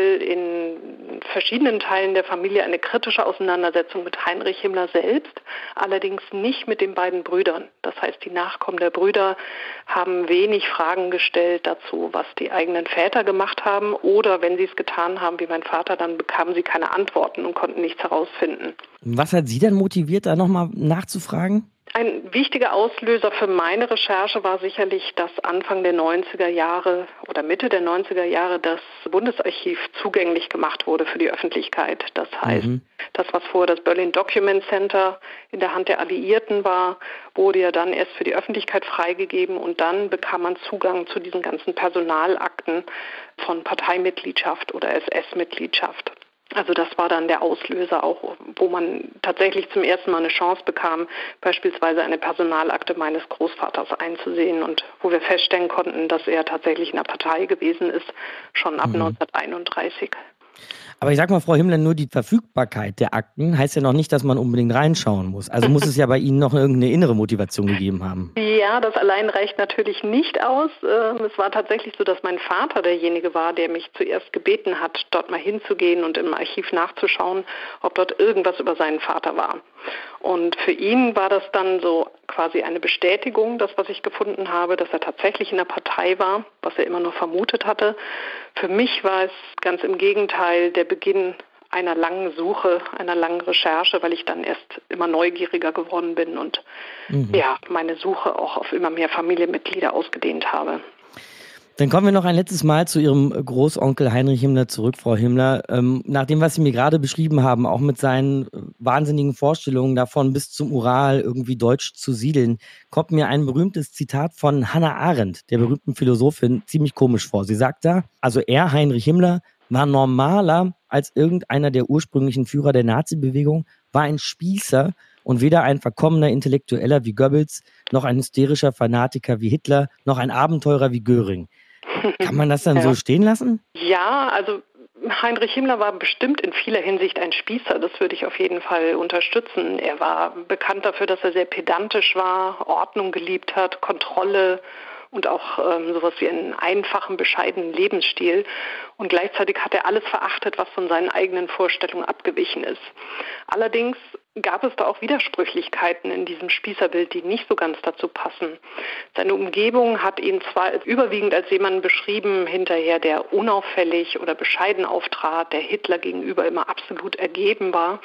R: in verschiedenen Teilen der Familie eine kritische Auseinandersetzung mit Heinrich Himmler selbst, allerdings nicht mit den beiden Brüdern. Das heißt, die Nachkommen der Brüder haben wenig Fragen gestellt dazu, was die eigenen Väter gemacht haben, oder wenn sie es getan haben, wie mein Vater, dann bekamen sie keine Antworten und konnten nichts herausfinden.
B: Was hat Sie dann motiviert, da nochmal nachzufragen?
R: Ein wichtiger Auslöser für meine Recherche war sicherlich, dass Anfang der neunziger Jahre oder Mitte der neunziger Jahre das Bundesarchiv zugänglich gemacht wurde für die Öffentlichkeit. Das heißt, mhm. das, was vorher das Berlin Document Center in der Hand der Alliierten war, wurde ja dann erst für die Öffentlichkeit freigegeben und dann bekam man Zugang zu diesen ganzen Personalakten von Parteimitgliedschaft oder S S-Mitgliedschaft. Also das war dann der Auslöser auch, wo man tatsächlich zum ersten Mal eine Chance bekam, beispielsweise eine Personalakte meines Großvaters einzusehen und wo wir feststellen konnten, dass er tatsächlich in der Partei gewesen ist, schon ab mhm. neunzehnhunderteinunddreißig.
B: Aber ich sag mal, Frau Himmler, nur die Verfügbarkeit der Akten heißt ja noch nicht, dass man unbedingt reinschauen muss. Also muss es ja bei Ihnen noch irgendeine innere Motivation gegeben haben.
R: Ja, das allein reicht natürlich nicht aus. Es war tatsächlich so, dass mein Vater derjenige war, der mich zuerst gebeten hat, dort mal hinzugehen und im Archiv nachzuschauen, ob dort irgendwas über seinen Vater war. Und für ihn war das dann so quasi eine Bestätigung, das, was ich gefunden habe, dass er tatsächlich in der Partei war, was er immer nur vermutet hatte. Für mich war es ganz im Gegenteil der Beginn einer langen Suche, einer langen Recherche, weil ich dann erst immer neugieriger geworden bin und mhm. ja, meine Suche auch auf immer mehr Familienmitglieder ausgedehnt habe.
B: Dann kommen wir noch ein letztes Mal zu Ihrem Großonkel Heinrich Himmler zurück, Frau Himmler. Ähm, nach dem, was Sie mir gerade beschrieben haben, auch mit seinen wahnsinnigen Vorstellungen davon, bis zum Ural irgendwie deutsch zu siedeln, kommt mir ein berühmtes Zitat von Hannah Arendt, der berühmten Philosophin, ziemlich komisch vor. Sie sagt da, also er, Heinrich Himmler, war normaler als irgendeiner der ursprünglichen Führer der Nazi-Bewegung, war ein Spießer und weder ein verkommener Intellektueller wie Goebbels, noch ein hysterischer Fanatiker wie Hitler, noch ein Abenteurer wie Göring. Kann man das dann ja. so stehen lassen?
R: Ja, also Heinrich Himmler war bestimmt in vieler Hinsicht ein Spießer, das würde ich auf jeden Fall unterstützen. Er war bekannt dafür, dass er sehr pedantisch war, Ordnung geliebt hat, Kontrolle und auch ähm, sowas wie einen einfachen, bescheidenen Lebensstil. Und gleichzeitig hat er alles verachtet, was von seinen eigenen Vorstellungen abgewichen ist. Allerdings gab es da auch Widersprüchlichkeiten in diesem Spießerbild, die nicht so ganz dazu passen. Seine Umgebung hat ihn zwar überwiegend als jemanden beschrieben, hinterher der unauffällig oder bescheiden auftrat, der Hitler gegenüber immer absolut ergeben war,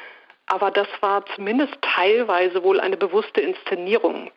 R: aber das war zumindest teilweise wohl eine bewusste Inszenierung.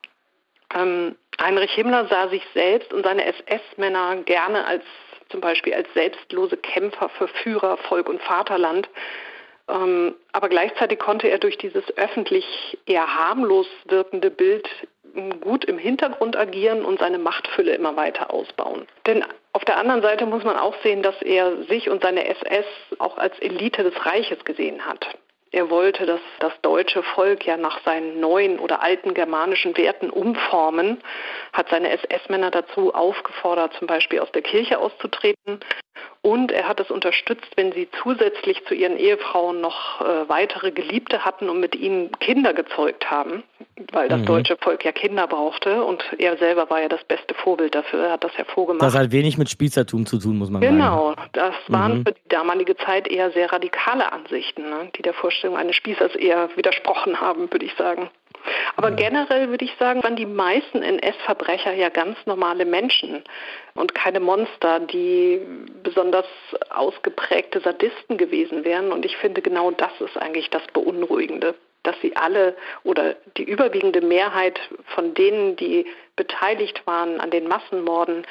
R: Ähm, Heinrich Himmler sah sich selbst und seine S S-Männer gerne als zum Beispiel als selbstlose Kämpfer für Führer, Volk und Vaterland. Ähm, aber gleichzeitig konnte er durch dieses öffentlich eher harmlos wirkende Bild gut im Hintergrund agieren und seine Machtfülle immer weiter ausbauen. Denn auf der anderen Seite muss man auch sehen, dass er sich und seine S S auch als Elite des Reiches gesehen hat. Er wollte, dass das deutsche Volk ja nach seinen neuen oder alten germanischen Werten umformen, hat seine S S-Männer dazu aufgefordert, zum Beispiel aus der Kirche auszutreten Und er hat es unterstützt, wenn sie zusätzlich zu ihren Ehefrauen noch äh, weitere Geliebte hatten und mit ihnen Kinder gezeugt haben, weil das mhm. deutsche Volk ja Kinder brauchte. Und er selber war ja das beste Vorbild dafür, er hat das hervorgemacht.
B: Das hat wenig mit Spießertum zu tun, muss man
R: genau,
B: sagen.
R: Genau, das waren
B: mhm.
R: für die damalige Zeit eher sehr radikale Ansichten, ne, die der Vorstellung eines Spießers eher widersprochen haben, würde ich sagen. Aber ja. generell würde ich sagen, waren die meisten N S-Verbrecher ja ganz normale Menschen und keine Monster, die besonders ausgeprägte Sadisten gewesen wären. Und ich finde, genau das ist eigentlich das Beunruhigende, dass sie alle oder die überwiegende Mehrheit von denen, die beteiligt waren an den Massenmorden,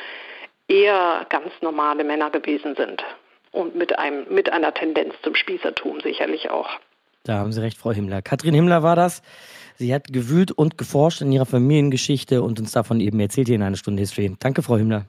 R: eher ganz normale Männer gewesen sind. Und mit einem, mit einer Tendenz zum Spießertum sicherlich auch.
B: Da haben Sie recht, Frau Himmler. Katrin Himmler war das. Sie hat gewühlt und geforscht in ihrer Familiengeschichte und uns davon eben erzählt hier in einer Stunde History. Danke, Frau Himmler.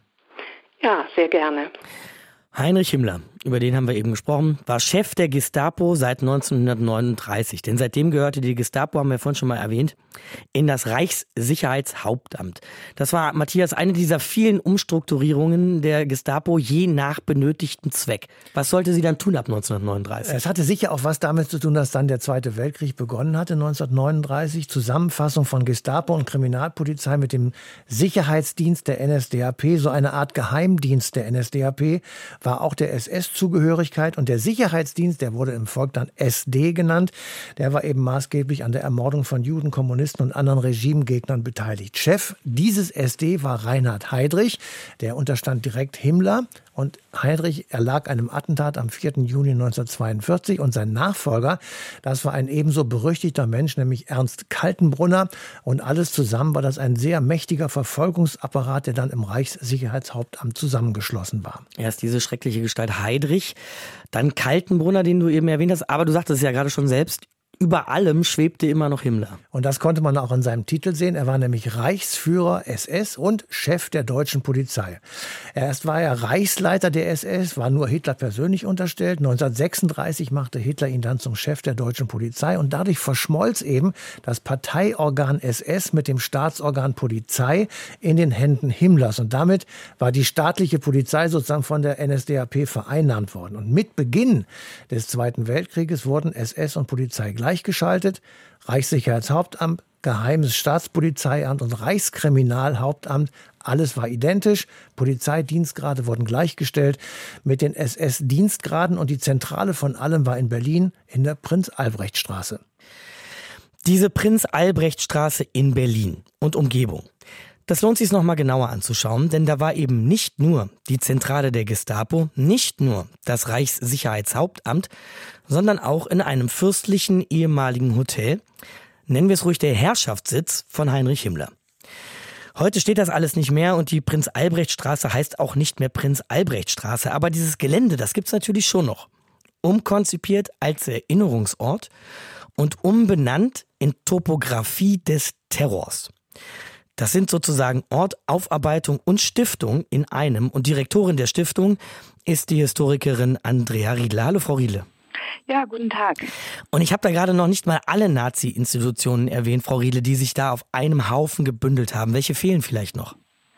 R: Ja, sehr gerne.
B: Heinrich Himmler, über den haben wir eben gesprochen, war Chef der Gestapo seit neunzehnhundertneununddreißig. Denn seitdem gehörte die Gestapo, haben wir vorhin schon mal erwähnt, in das Reichssicherheitshauptamt. Das war, Matthias, eine dieser vielen Umstrukturierungen der Gestapo je nach benötigten Zweck. Was sollte sie dann tun ab neunzehnhundertneununddreißig?
G: Es hatte sicher auch was damit zu tun, dass dann der Zweite Weltkrieg begonnen hatte, neunzehnhundertneununddreißig. Zusammenfassung von Gestapo und Kriminalpolizei mit dem Sicherheitsdienst der N S D A P, so eine Art Geheimdienst der N S D A P, war auch der S S-Zugehörigkeit, und der Sicherheitsdienst, der wurde im Volk dann S D genannt, der war eben maßgeblich an der Ermordung von Juden, Kommunisten und anderen Regimegegnern beteiligt. Chef dieses S D war Reinhard Heydrich, der unterstand direkt Himmler, und Heydrich erlag einem Attentat am vierten Juni neunzehnhundertzweiundvierzig, und sein Nachfolger, das war ein ebenso berüchtigter Mensch, nämlich Ernst Kaltenbrunner, und alles zusammen war das ein sehr mächtiger Verfolgungsapparat, der dann im Reichssicherheitshauptamt zusammengeschlossen war.
B: Erst diese schreckliche Gestalt Heydrich, dann Kaltenbrunner, den du eben erwähnt hast, aber du sagtest es ja gerade schon selbst, über allem schwebte immer noch Himmler.
G: Und das konnte man auch in seinem Titel sehen. Er war nämlich Reichsführer S S und Chef der deutschen Polizei. Erst war er Reichsleiter der S S, war nur Hitler persönlich unterstellt. neunzehnhundertsechsunddreißig machte Hitler ihn dann zum Chef der deutschen Polizei, und dadurch verschmolz eben das Parteiorgan S S mit dem Staatsorgan Polizei in den Händen Himmlers. Und damit war die staatliche Polizei sozusagen von der N S D A P vereinnahmt worden. Und mit Beginn des Zweiten Weltkrieges wurden S S und Polizei gleichgeschaltet. Reichssicherheitshauptamt, Geheimes Staatspolizeiamt und Reichskriminalhauptamt, alles war identisch. Polizeidienstgrade wurden gleichgestellt mit den S S-Dienstgraden, und die Zentrale von allem war in Berlin in der Prinz-Albrecht-Straße.
B: Diese Prinz-Albrecht-Straße in Berlin und Umgebung. Das lohnt sich noch mal genauer anzuschauen, denn da war eben nicht nur die Zentrale der Gestapo, nicht nur das Reichssicherheitshauptamt, sondern auch in einem fürstlichen ehemaligen Hotel, nennen wir es ruhig der Herrschaftssitz von Heinrich Himmler. Heute steht das alles nicht mehr, und die Prinz-Albrecht-Straße heißt auch nicht mehr Prinz-Albrecht-Straße, aber dieses Gelände, das gibt's natürlich schon noch. Umkonzipiert als Erinnerungsort und umbenannt in Topographie des Terrors. Das sind sozusagen Ort, Aufarbeitung und Stiftung in einem. Und Direktorin der Stiftung ist die Historikerin Andrea Riedle. Hallo, Frau Riedle.
S: Ja, guten Tag.
B: Und ich habe da gerade noch nicht mal alle Nazi-Institutionen erwähnt, Frau Riedle, die sich da auf einem Haufen gebündelt haben. Welche fehlen vielleicht noch?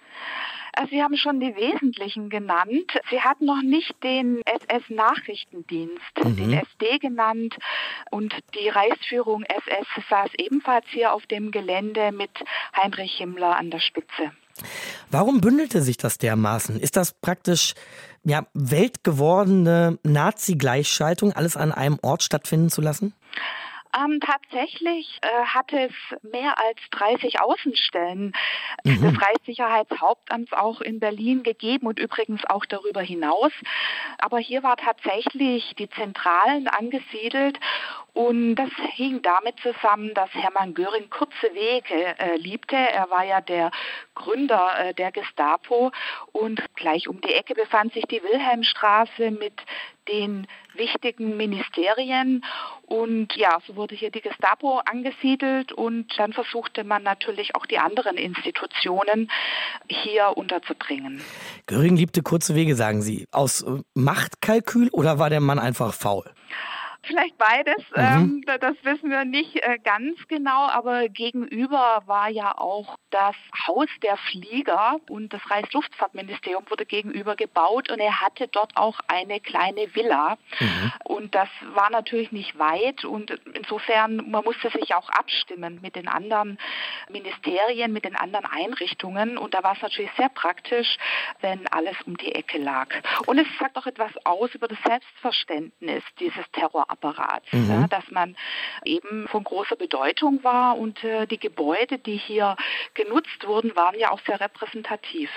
S: Sie haben schon die wesentlichen genannt. Sie hat noch nicht den S S-Nachrichtendienst, mhm. den S D genannt, und die Reichsführung S S saß ebenfalls hier auf dem Gelände mit Heinrich Himmler an der Spitze.
B: Warum bündelte sich das dermaßen? Ist das praktisch ja, weltgewordene Nazi-Gleichschaltung, alles an einem Ort stattfinden zu lassen?
S: Ähm, tatsächlich äh, hat es mehr als dreißig Außenstellen mhm. des Reichssicherheitshauptamts auch in Berlin gegeben und übrigens auch darüber hinaus. Aber hier war tatsächlich die Zentralen angesiedelt. Und das hing damit zusammen, dass Hermann Göring kurze Wege äh, liebte. Er war ja der Gründer äh, der Gestapo, und gleich um die Ecke befand sich die Wilhelmstraße mit den wichtigen Ministerien. Und ja, so wurde hier die Gestapo angesiedelt, und dann versuchte man natürlich auch die anderen Institutionen hier unterzubringen.
B: Göring liebte kurze Wege, sagen Sie. Aus äh, Machtkalkül, oder war der Mann einfach faul?
S: Vielleicht beides, mhm. ähm, das wissen wir nicht äh, ganz genau, aber gegenüber war ja auch das Haus der Flieger und das Reichsluftfahrtministerium wurde gegenüber gebaut und er hatte dort auch eine kleine Villa mhm. und das war natürlich nicht weit und insofern, man musste sich auch abstimmen mit den anderen Ministerien, mit den anderen Einrichtungen und da war es natürlich sehr praktisch, wenn alles um die Ecke lag. Und es sagt auch etwas aus über das Selbstverständnis dieses Terrorapparats, mhm. ja, dass man eben von großer Bedeutung war und äh, die Gebäude, die hier genutzt wurden, waren ja auch sehr repräsentativ.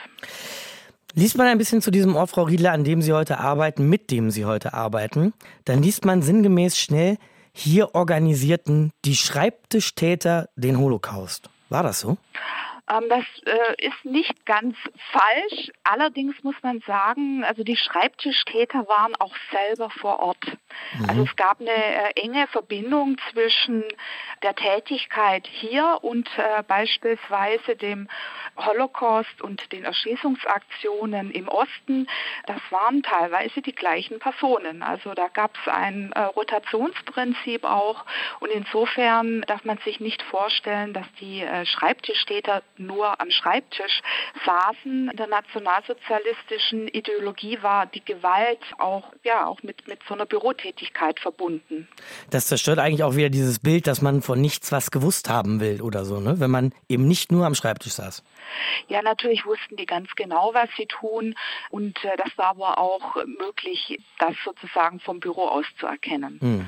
B: Liest man ein bisschen zu diesem Ort, Frau Riedler, an dem Sie heute arbeiten, mit dem Sie heute arbeiten, dann liest man sinngemäß schnell, hier organisierten die Schreibtischtäter den Holocaust. War das so?
S: Das äh, ist nicht ganz falsch. Allerdings muss man sagen, also die Schreibtischtäter waren auch selber vor Ort. Mhm. Also es gab eine äh, enge Verbindung zwischen der Tätigkeit hier und äh, beispielsweise dem Holocaust und den Erschießungsaktionen im Osten. Das waren teilweise die gleichen Personen. Also da gab es ein äh, Rotationsprinzip auch. Und insofern darf man sich nicht vorstellen, dass die äh, Schreibtischtäter nur am Schreibtisch saßen. In der nationalsozialistischen Ideologie war die Gewalt auch, ja, auch mit, mit so einer Bürotätigkeit verbunden.
B: Das zerstört eigentlich auch wieder dieses Bild, dass man von nichts was gewusst haben will oder so, ne? Wenn man eben nicht nur am Schreibtisch saß.
S: Ja, natürlich wussten die ganz genau, was sie tun und äh, das war aber auch möglich, das sozusagen vom Büro aus zu erkennen.
B: Hm.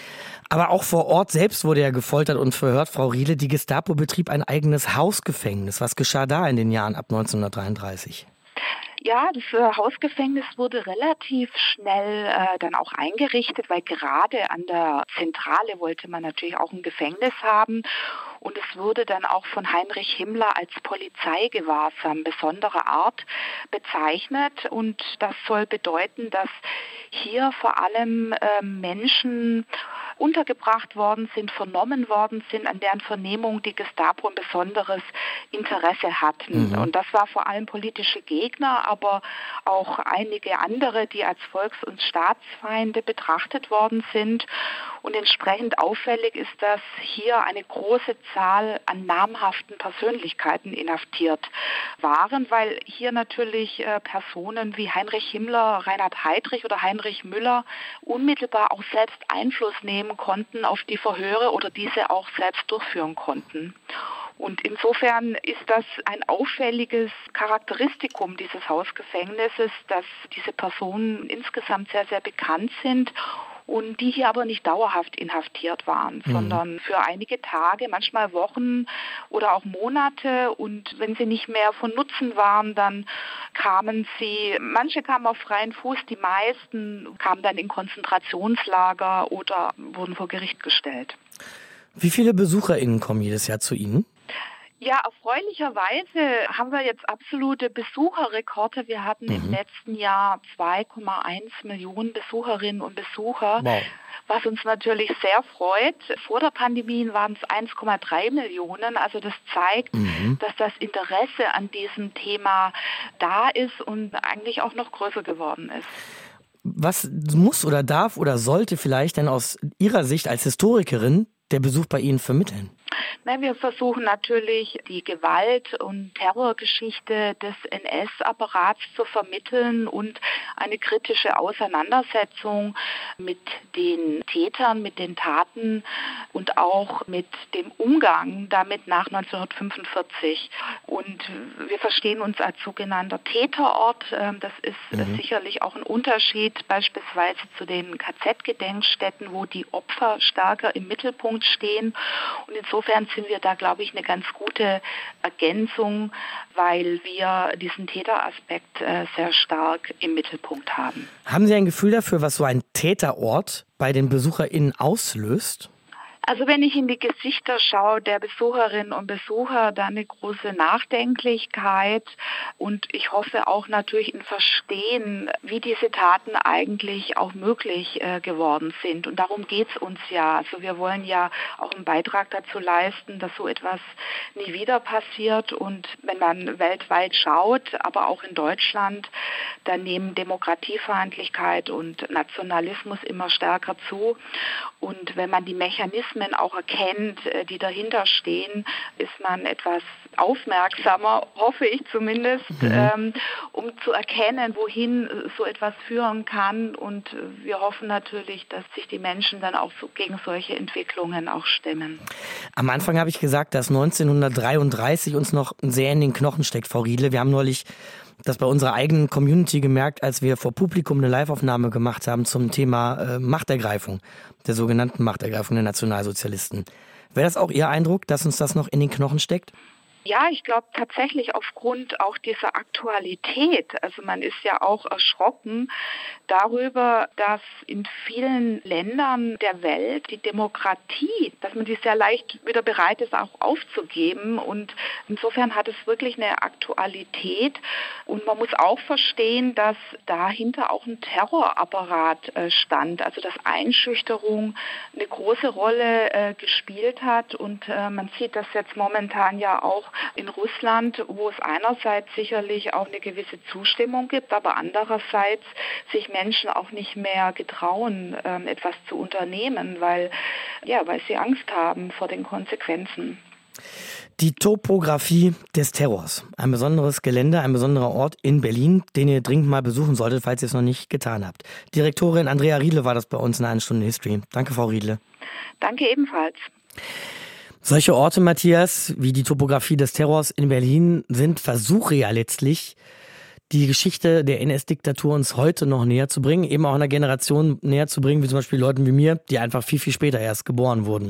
B: Aber auch vor Ort selbst wurde ja gefoltert und verhört, Frau Riedle. Die Gestapo betrieb ein eigenes Hausgefängnis. Was geschah da in den Jahren ab neunzehnhundertdreiunddreißig?
S: Ja, das äh, Hausgefängnis wurde relativ schnell äh, dann auch eingerichtet, weil gerade an der Zentrale wollte man natürlich auch ein Gefängnis haben. Und es wurde dann auch von Heinrich Himmler als Polizeigewahrsam besonderer Art bezeichnet. Und das soll bedeuten, dass hier vor allem äh, Menschen untergebracht worden sind, vernommen worden sind, an deren Vernehmung die Gestapo ein besonderes Interesse hatten. Mhm. Und das war vor allem politische Gegner, aber auch einige andere, die als Volks- und Staatsfeinde betrachtet worden sind. Und entsprechend auffällig ist, dass hier eine große Zahl an namhaften Persönlichkeiten inhaftiert waren, weil hier natürlich äh, Personen wie Heinrich Himmler, Reinhard Heydrich oder Heinrich Müller unmittelbar auch selbst Einfluss nehmen konnten auf die Verhöre oder diese auch selbst durchführen konnten. Und insofern ist das ein auffälliges Charakteristikum dieses Hausgefängnisses, dass diese Personen insgesamt sehr, sehr bekannt sind und die hier aber nicht dauerhaft inhaftiert waren, mhm. sondern für einige Tage, manchmal Wochen oder auch Monate. Und wenn sie nicht mehr von Nutzen waren, dann kamen sie, manche kamen auf freien Fuß, die meisten kamen dann in Konzentrationslager oder wurden vor Gericht gestellt.
B: Wie viele BesucherInnen kommen jedes Jahr zu Ihnen?
S: Ja, erfreulicherweise haben wir jetzt absolute Besucherrekorde. Wir hatten mhm. im letzten Jahr zwei Komma eins Millionen Besucherinnen und Besucher, wow. was uns natürlich sehr freut. Vor der Pandemie waren es eins Komma drei Millionen. Also das zeigt, mhm. dass das Interesse an diesem Thema da ist und eigentlich auch noch größer geworden ist.
B: Was muss oder darf oder sollte vielleicht denn aus Ihrer Sicht als Historikerin der Besuch bei Ihnen vermitteln?
S: Na, wir versuchen natürlich, die Gewalt- und Terrorgeschichte des N S-Apparats zu vermitteln und eine kritische Auseinandersetzung mit den Tätern, mit den Taten und auch mit dem Umgang damit nach neunzehnhundertfünfundvierzig. Und wir verstehen uns als sogenannter Täterort. Das ist mhm. sicherlich auch ein Unterschied beispielsweise zu den K Z-Gedenkstätten, wo die Opfer stärker im Mittelpunkt stehen. Und insofern sind wir da, glaube ich, eine ganz gute Ergänzung, weil wir diesen Täteraspekt äh, sehr stark im Mittelpunkt haben.
B: Haben Sie ein Gefühl dafür, was so ein Täterort bei den BesucherInnen auslöst?
S: Also wenn ich in die Gesichter schaue der Besucherinnen und Besucher, dann eine große Nachdenklichkeit und ich hoffe auch natürlich ein Verstehen, wie diese Taten eigentlich auch möglich äh, geworden sind. Und darum geht es uns ja. Also wir wollen ja auch einen Beitrag dazu leisten, dass so etwas nie wieder passiert. Und wenn man weltweit schaut, aber auch in Deutschland, dann nehmen Demokratiefeindlichkeit und Nationalismus immer stärker zu. Und wenn man die Mechanismen auch erkennt, die dahinter stehen, ist man etwas aufmerksamer, hoffe ich zumindest, mhm. ähm, um zu erkennen, wohin so etwas führen kann. Und wir hoffen natürlich, dass sich die Menschen dann auch so gegen solche Entwicklungen auch stemmen.
B: Am Anfang habe ich gesagt, dass neunzehnhundertdreiunddreißig uns noch sehr in den Knochen steckt, Frau Riedle. Wir haben neulich das bei unserer eigenen Community gemerkt, als wir vor Publikum eine Live-Aufnahme gemacht haben zum Thema äh, Machtergreifung, der sogenannten Machtergreifung der Nationalsozialisten. Wäre das auch Ihr Eindruck, dass uns das noch in den Knochen steckt?
S: Ja, ich glaube tatsächlich aufgrund auch dieser Aktualität. Also man ist ja auch erschrocken darüber, dass in vielen Ländern der Welt die Demokratie, dass man die sehr leicht wieder bereit ist, auch aufzugeben. Und insofern hat es wirklich eine Aktualität. Und man muss auch verstehen, dass dahinter auch ein Terrorapparat äh, stand. Also dass Einschüchterung eine große Rolle äh, gespielt hat. Und äh, man sieht das jetzt momentan ja auch in Russland, wo es einerseits sicherlich auch eine gewisse Zustimmung gibt, aber andererseits sich Menschen auch nicht mehr getrauen, etwas zu unternehmen, weil, ja, weil sie Angst haben vor den Konsequenzen.
B: Die Topografie des Terrors. Ein besonderes Gelände, ein besonderer Ort in Berlin, den ihr dringend mal besuchen solltet, falls ihr es noch nicht getan habt. Direktorin Andrea Riedle war das bei uns in einer Stunde History. Danke, Frau Riedle.
S: Danke ebenfalls.
B: Solche Orte, Matthias, wie die Topografie des Terrors in Berlin, sind Versuche ja letztlich, die Geschichte der N S-Diktatur uns heute noch näher zu bringen, eben auch einer Generation näher zu bringen, wie zum Beispiel Leuten wie mir, die einfach viel, viel später erst geboren wurden.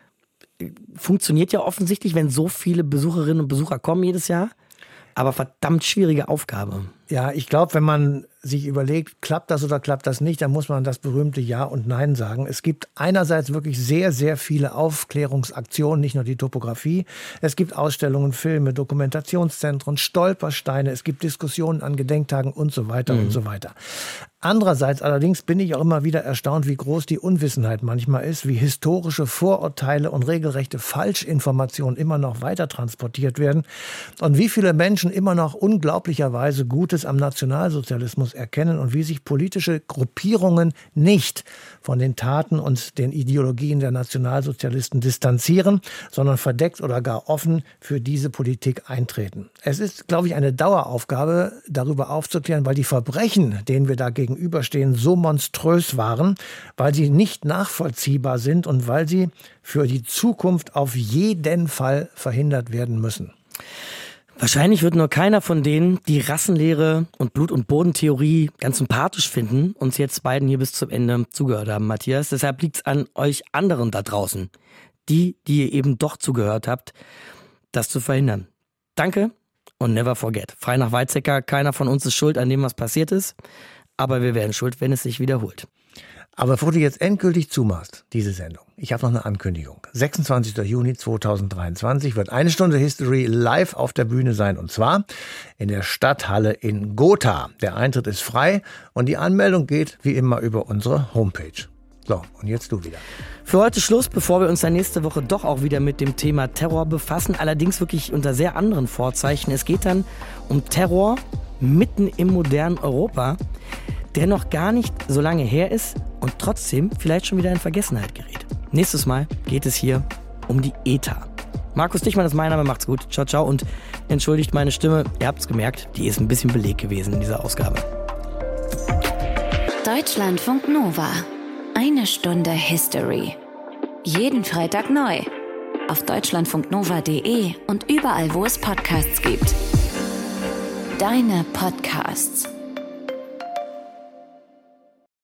B: Funktioniert ja offensichtlich, wenn so viele Besucherinnen und Besucher kommen jedes Jahr, aber verdammt schwierige Aufgabe.
G: Ja, ich glaube, wenn man sich überlegt, klappt das oder klappt das nicht, dann muss man das berühmte Ja und Nein sagen. Es gibt einerseits wirklich sehr, sehr viele Aufklärungsaktionen, nicht nur die Topografie. Es gibt Ausstellungen, Filme, Dokumentationszentren, Stolpersteine, es gibt Diskussionen an Gedenktagen und so weiter mhm. und so weiter. Andererseits allerdings bin ich auch immer wieder erstaunt, wie groß die Unwissenheit manchmal ist, wie historische Vorurteile und regelrechte Falschinformationen immer noch weiter transportiert werden und wie viele Menschen immer noch unglaublicherweise Gutes am Nationalsozialismus erkennen und wie sich politische Gruppierungen nicht von den Taten und den Ideologien der Nationalsozialisten distanzieren, sondern verdeckt oder gar offen für diese Politik eintreten. Es ist, glaube ich, eine Daueraufgabe, darüber aufzuklären, weil die Verbrechen, denen wir da gegenüberstehen, so monströs waren, weil sie nicht nachvollziehbar sind und weil sie für die Zukunft auf jeden Fall verhindert werden müssen.
B: Wahrscheinlich wird nur keiner von denen, die Rassenlehre und Blut- und Bodentheorie ganz sympathisch finden, uns jetzt beiden hier bis zum Ende zugehört haben, Matthias. Deshalb liegt es an euch anderen da draußen, die, die ihr eben doch zugehört habt, das zu verhindern. Danke und never forget. Frei nach Weizsäcker, keiner von uns ist schuld an dem, was passiert ist, aber wir werden schuld, wenn es sich wiederholt.
G: Aber bevor du jetzt endgültig zumachst, diese Sendung, ich habe noch eine Ankündigung. sechsundzwanzigster Juni zweitausenddreiundzwanzig wird eine Stunde History live auf der Bühne sein, und zwar in der Stadthalle in Gotha. Der Eintritt ist frei und die Anmeldung geht wie immer über unsere Homepage. So, und jetzt du wieder.
B: Für heute Schluss, bevor wir uns dann nächste Woche doch auch wieder mit dem Thema Terror befassen, allerdings wirklich unter sehr anderen Vorzeichen. Es geht dann um Terror mitten im modernen Europa, der noch gar nicht so lange her ist und trotzdem vielleicht schon wieder in Vergessenheit gerät. Nächstes Mal geht es hier um die E T A. Markus Dichmann ist mein Name, macht's gut. Ciao, ciao und entschuldigt meine Stimme. Ihr habt's gemerkt, die ist ein bisschen belegt gewesen in dieser Ausgabe.
A: Deutschlandfunk Nova. Eine Stunde History. Jeden Freitag neu. Auf deutschlandfunknova punkt de und überall, wo es Podcasts gibt. Deine Podcasts.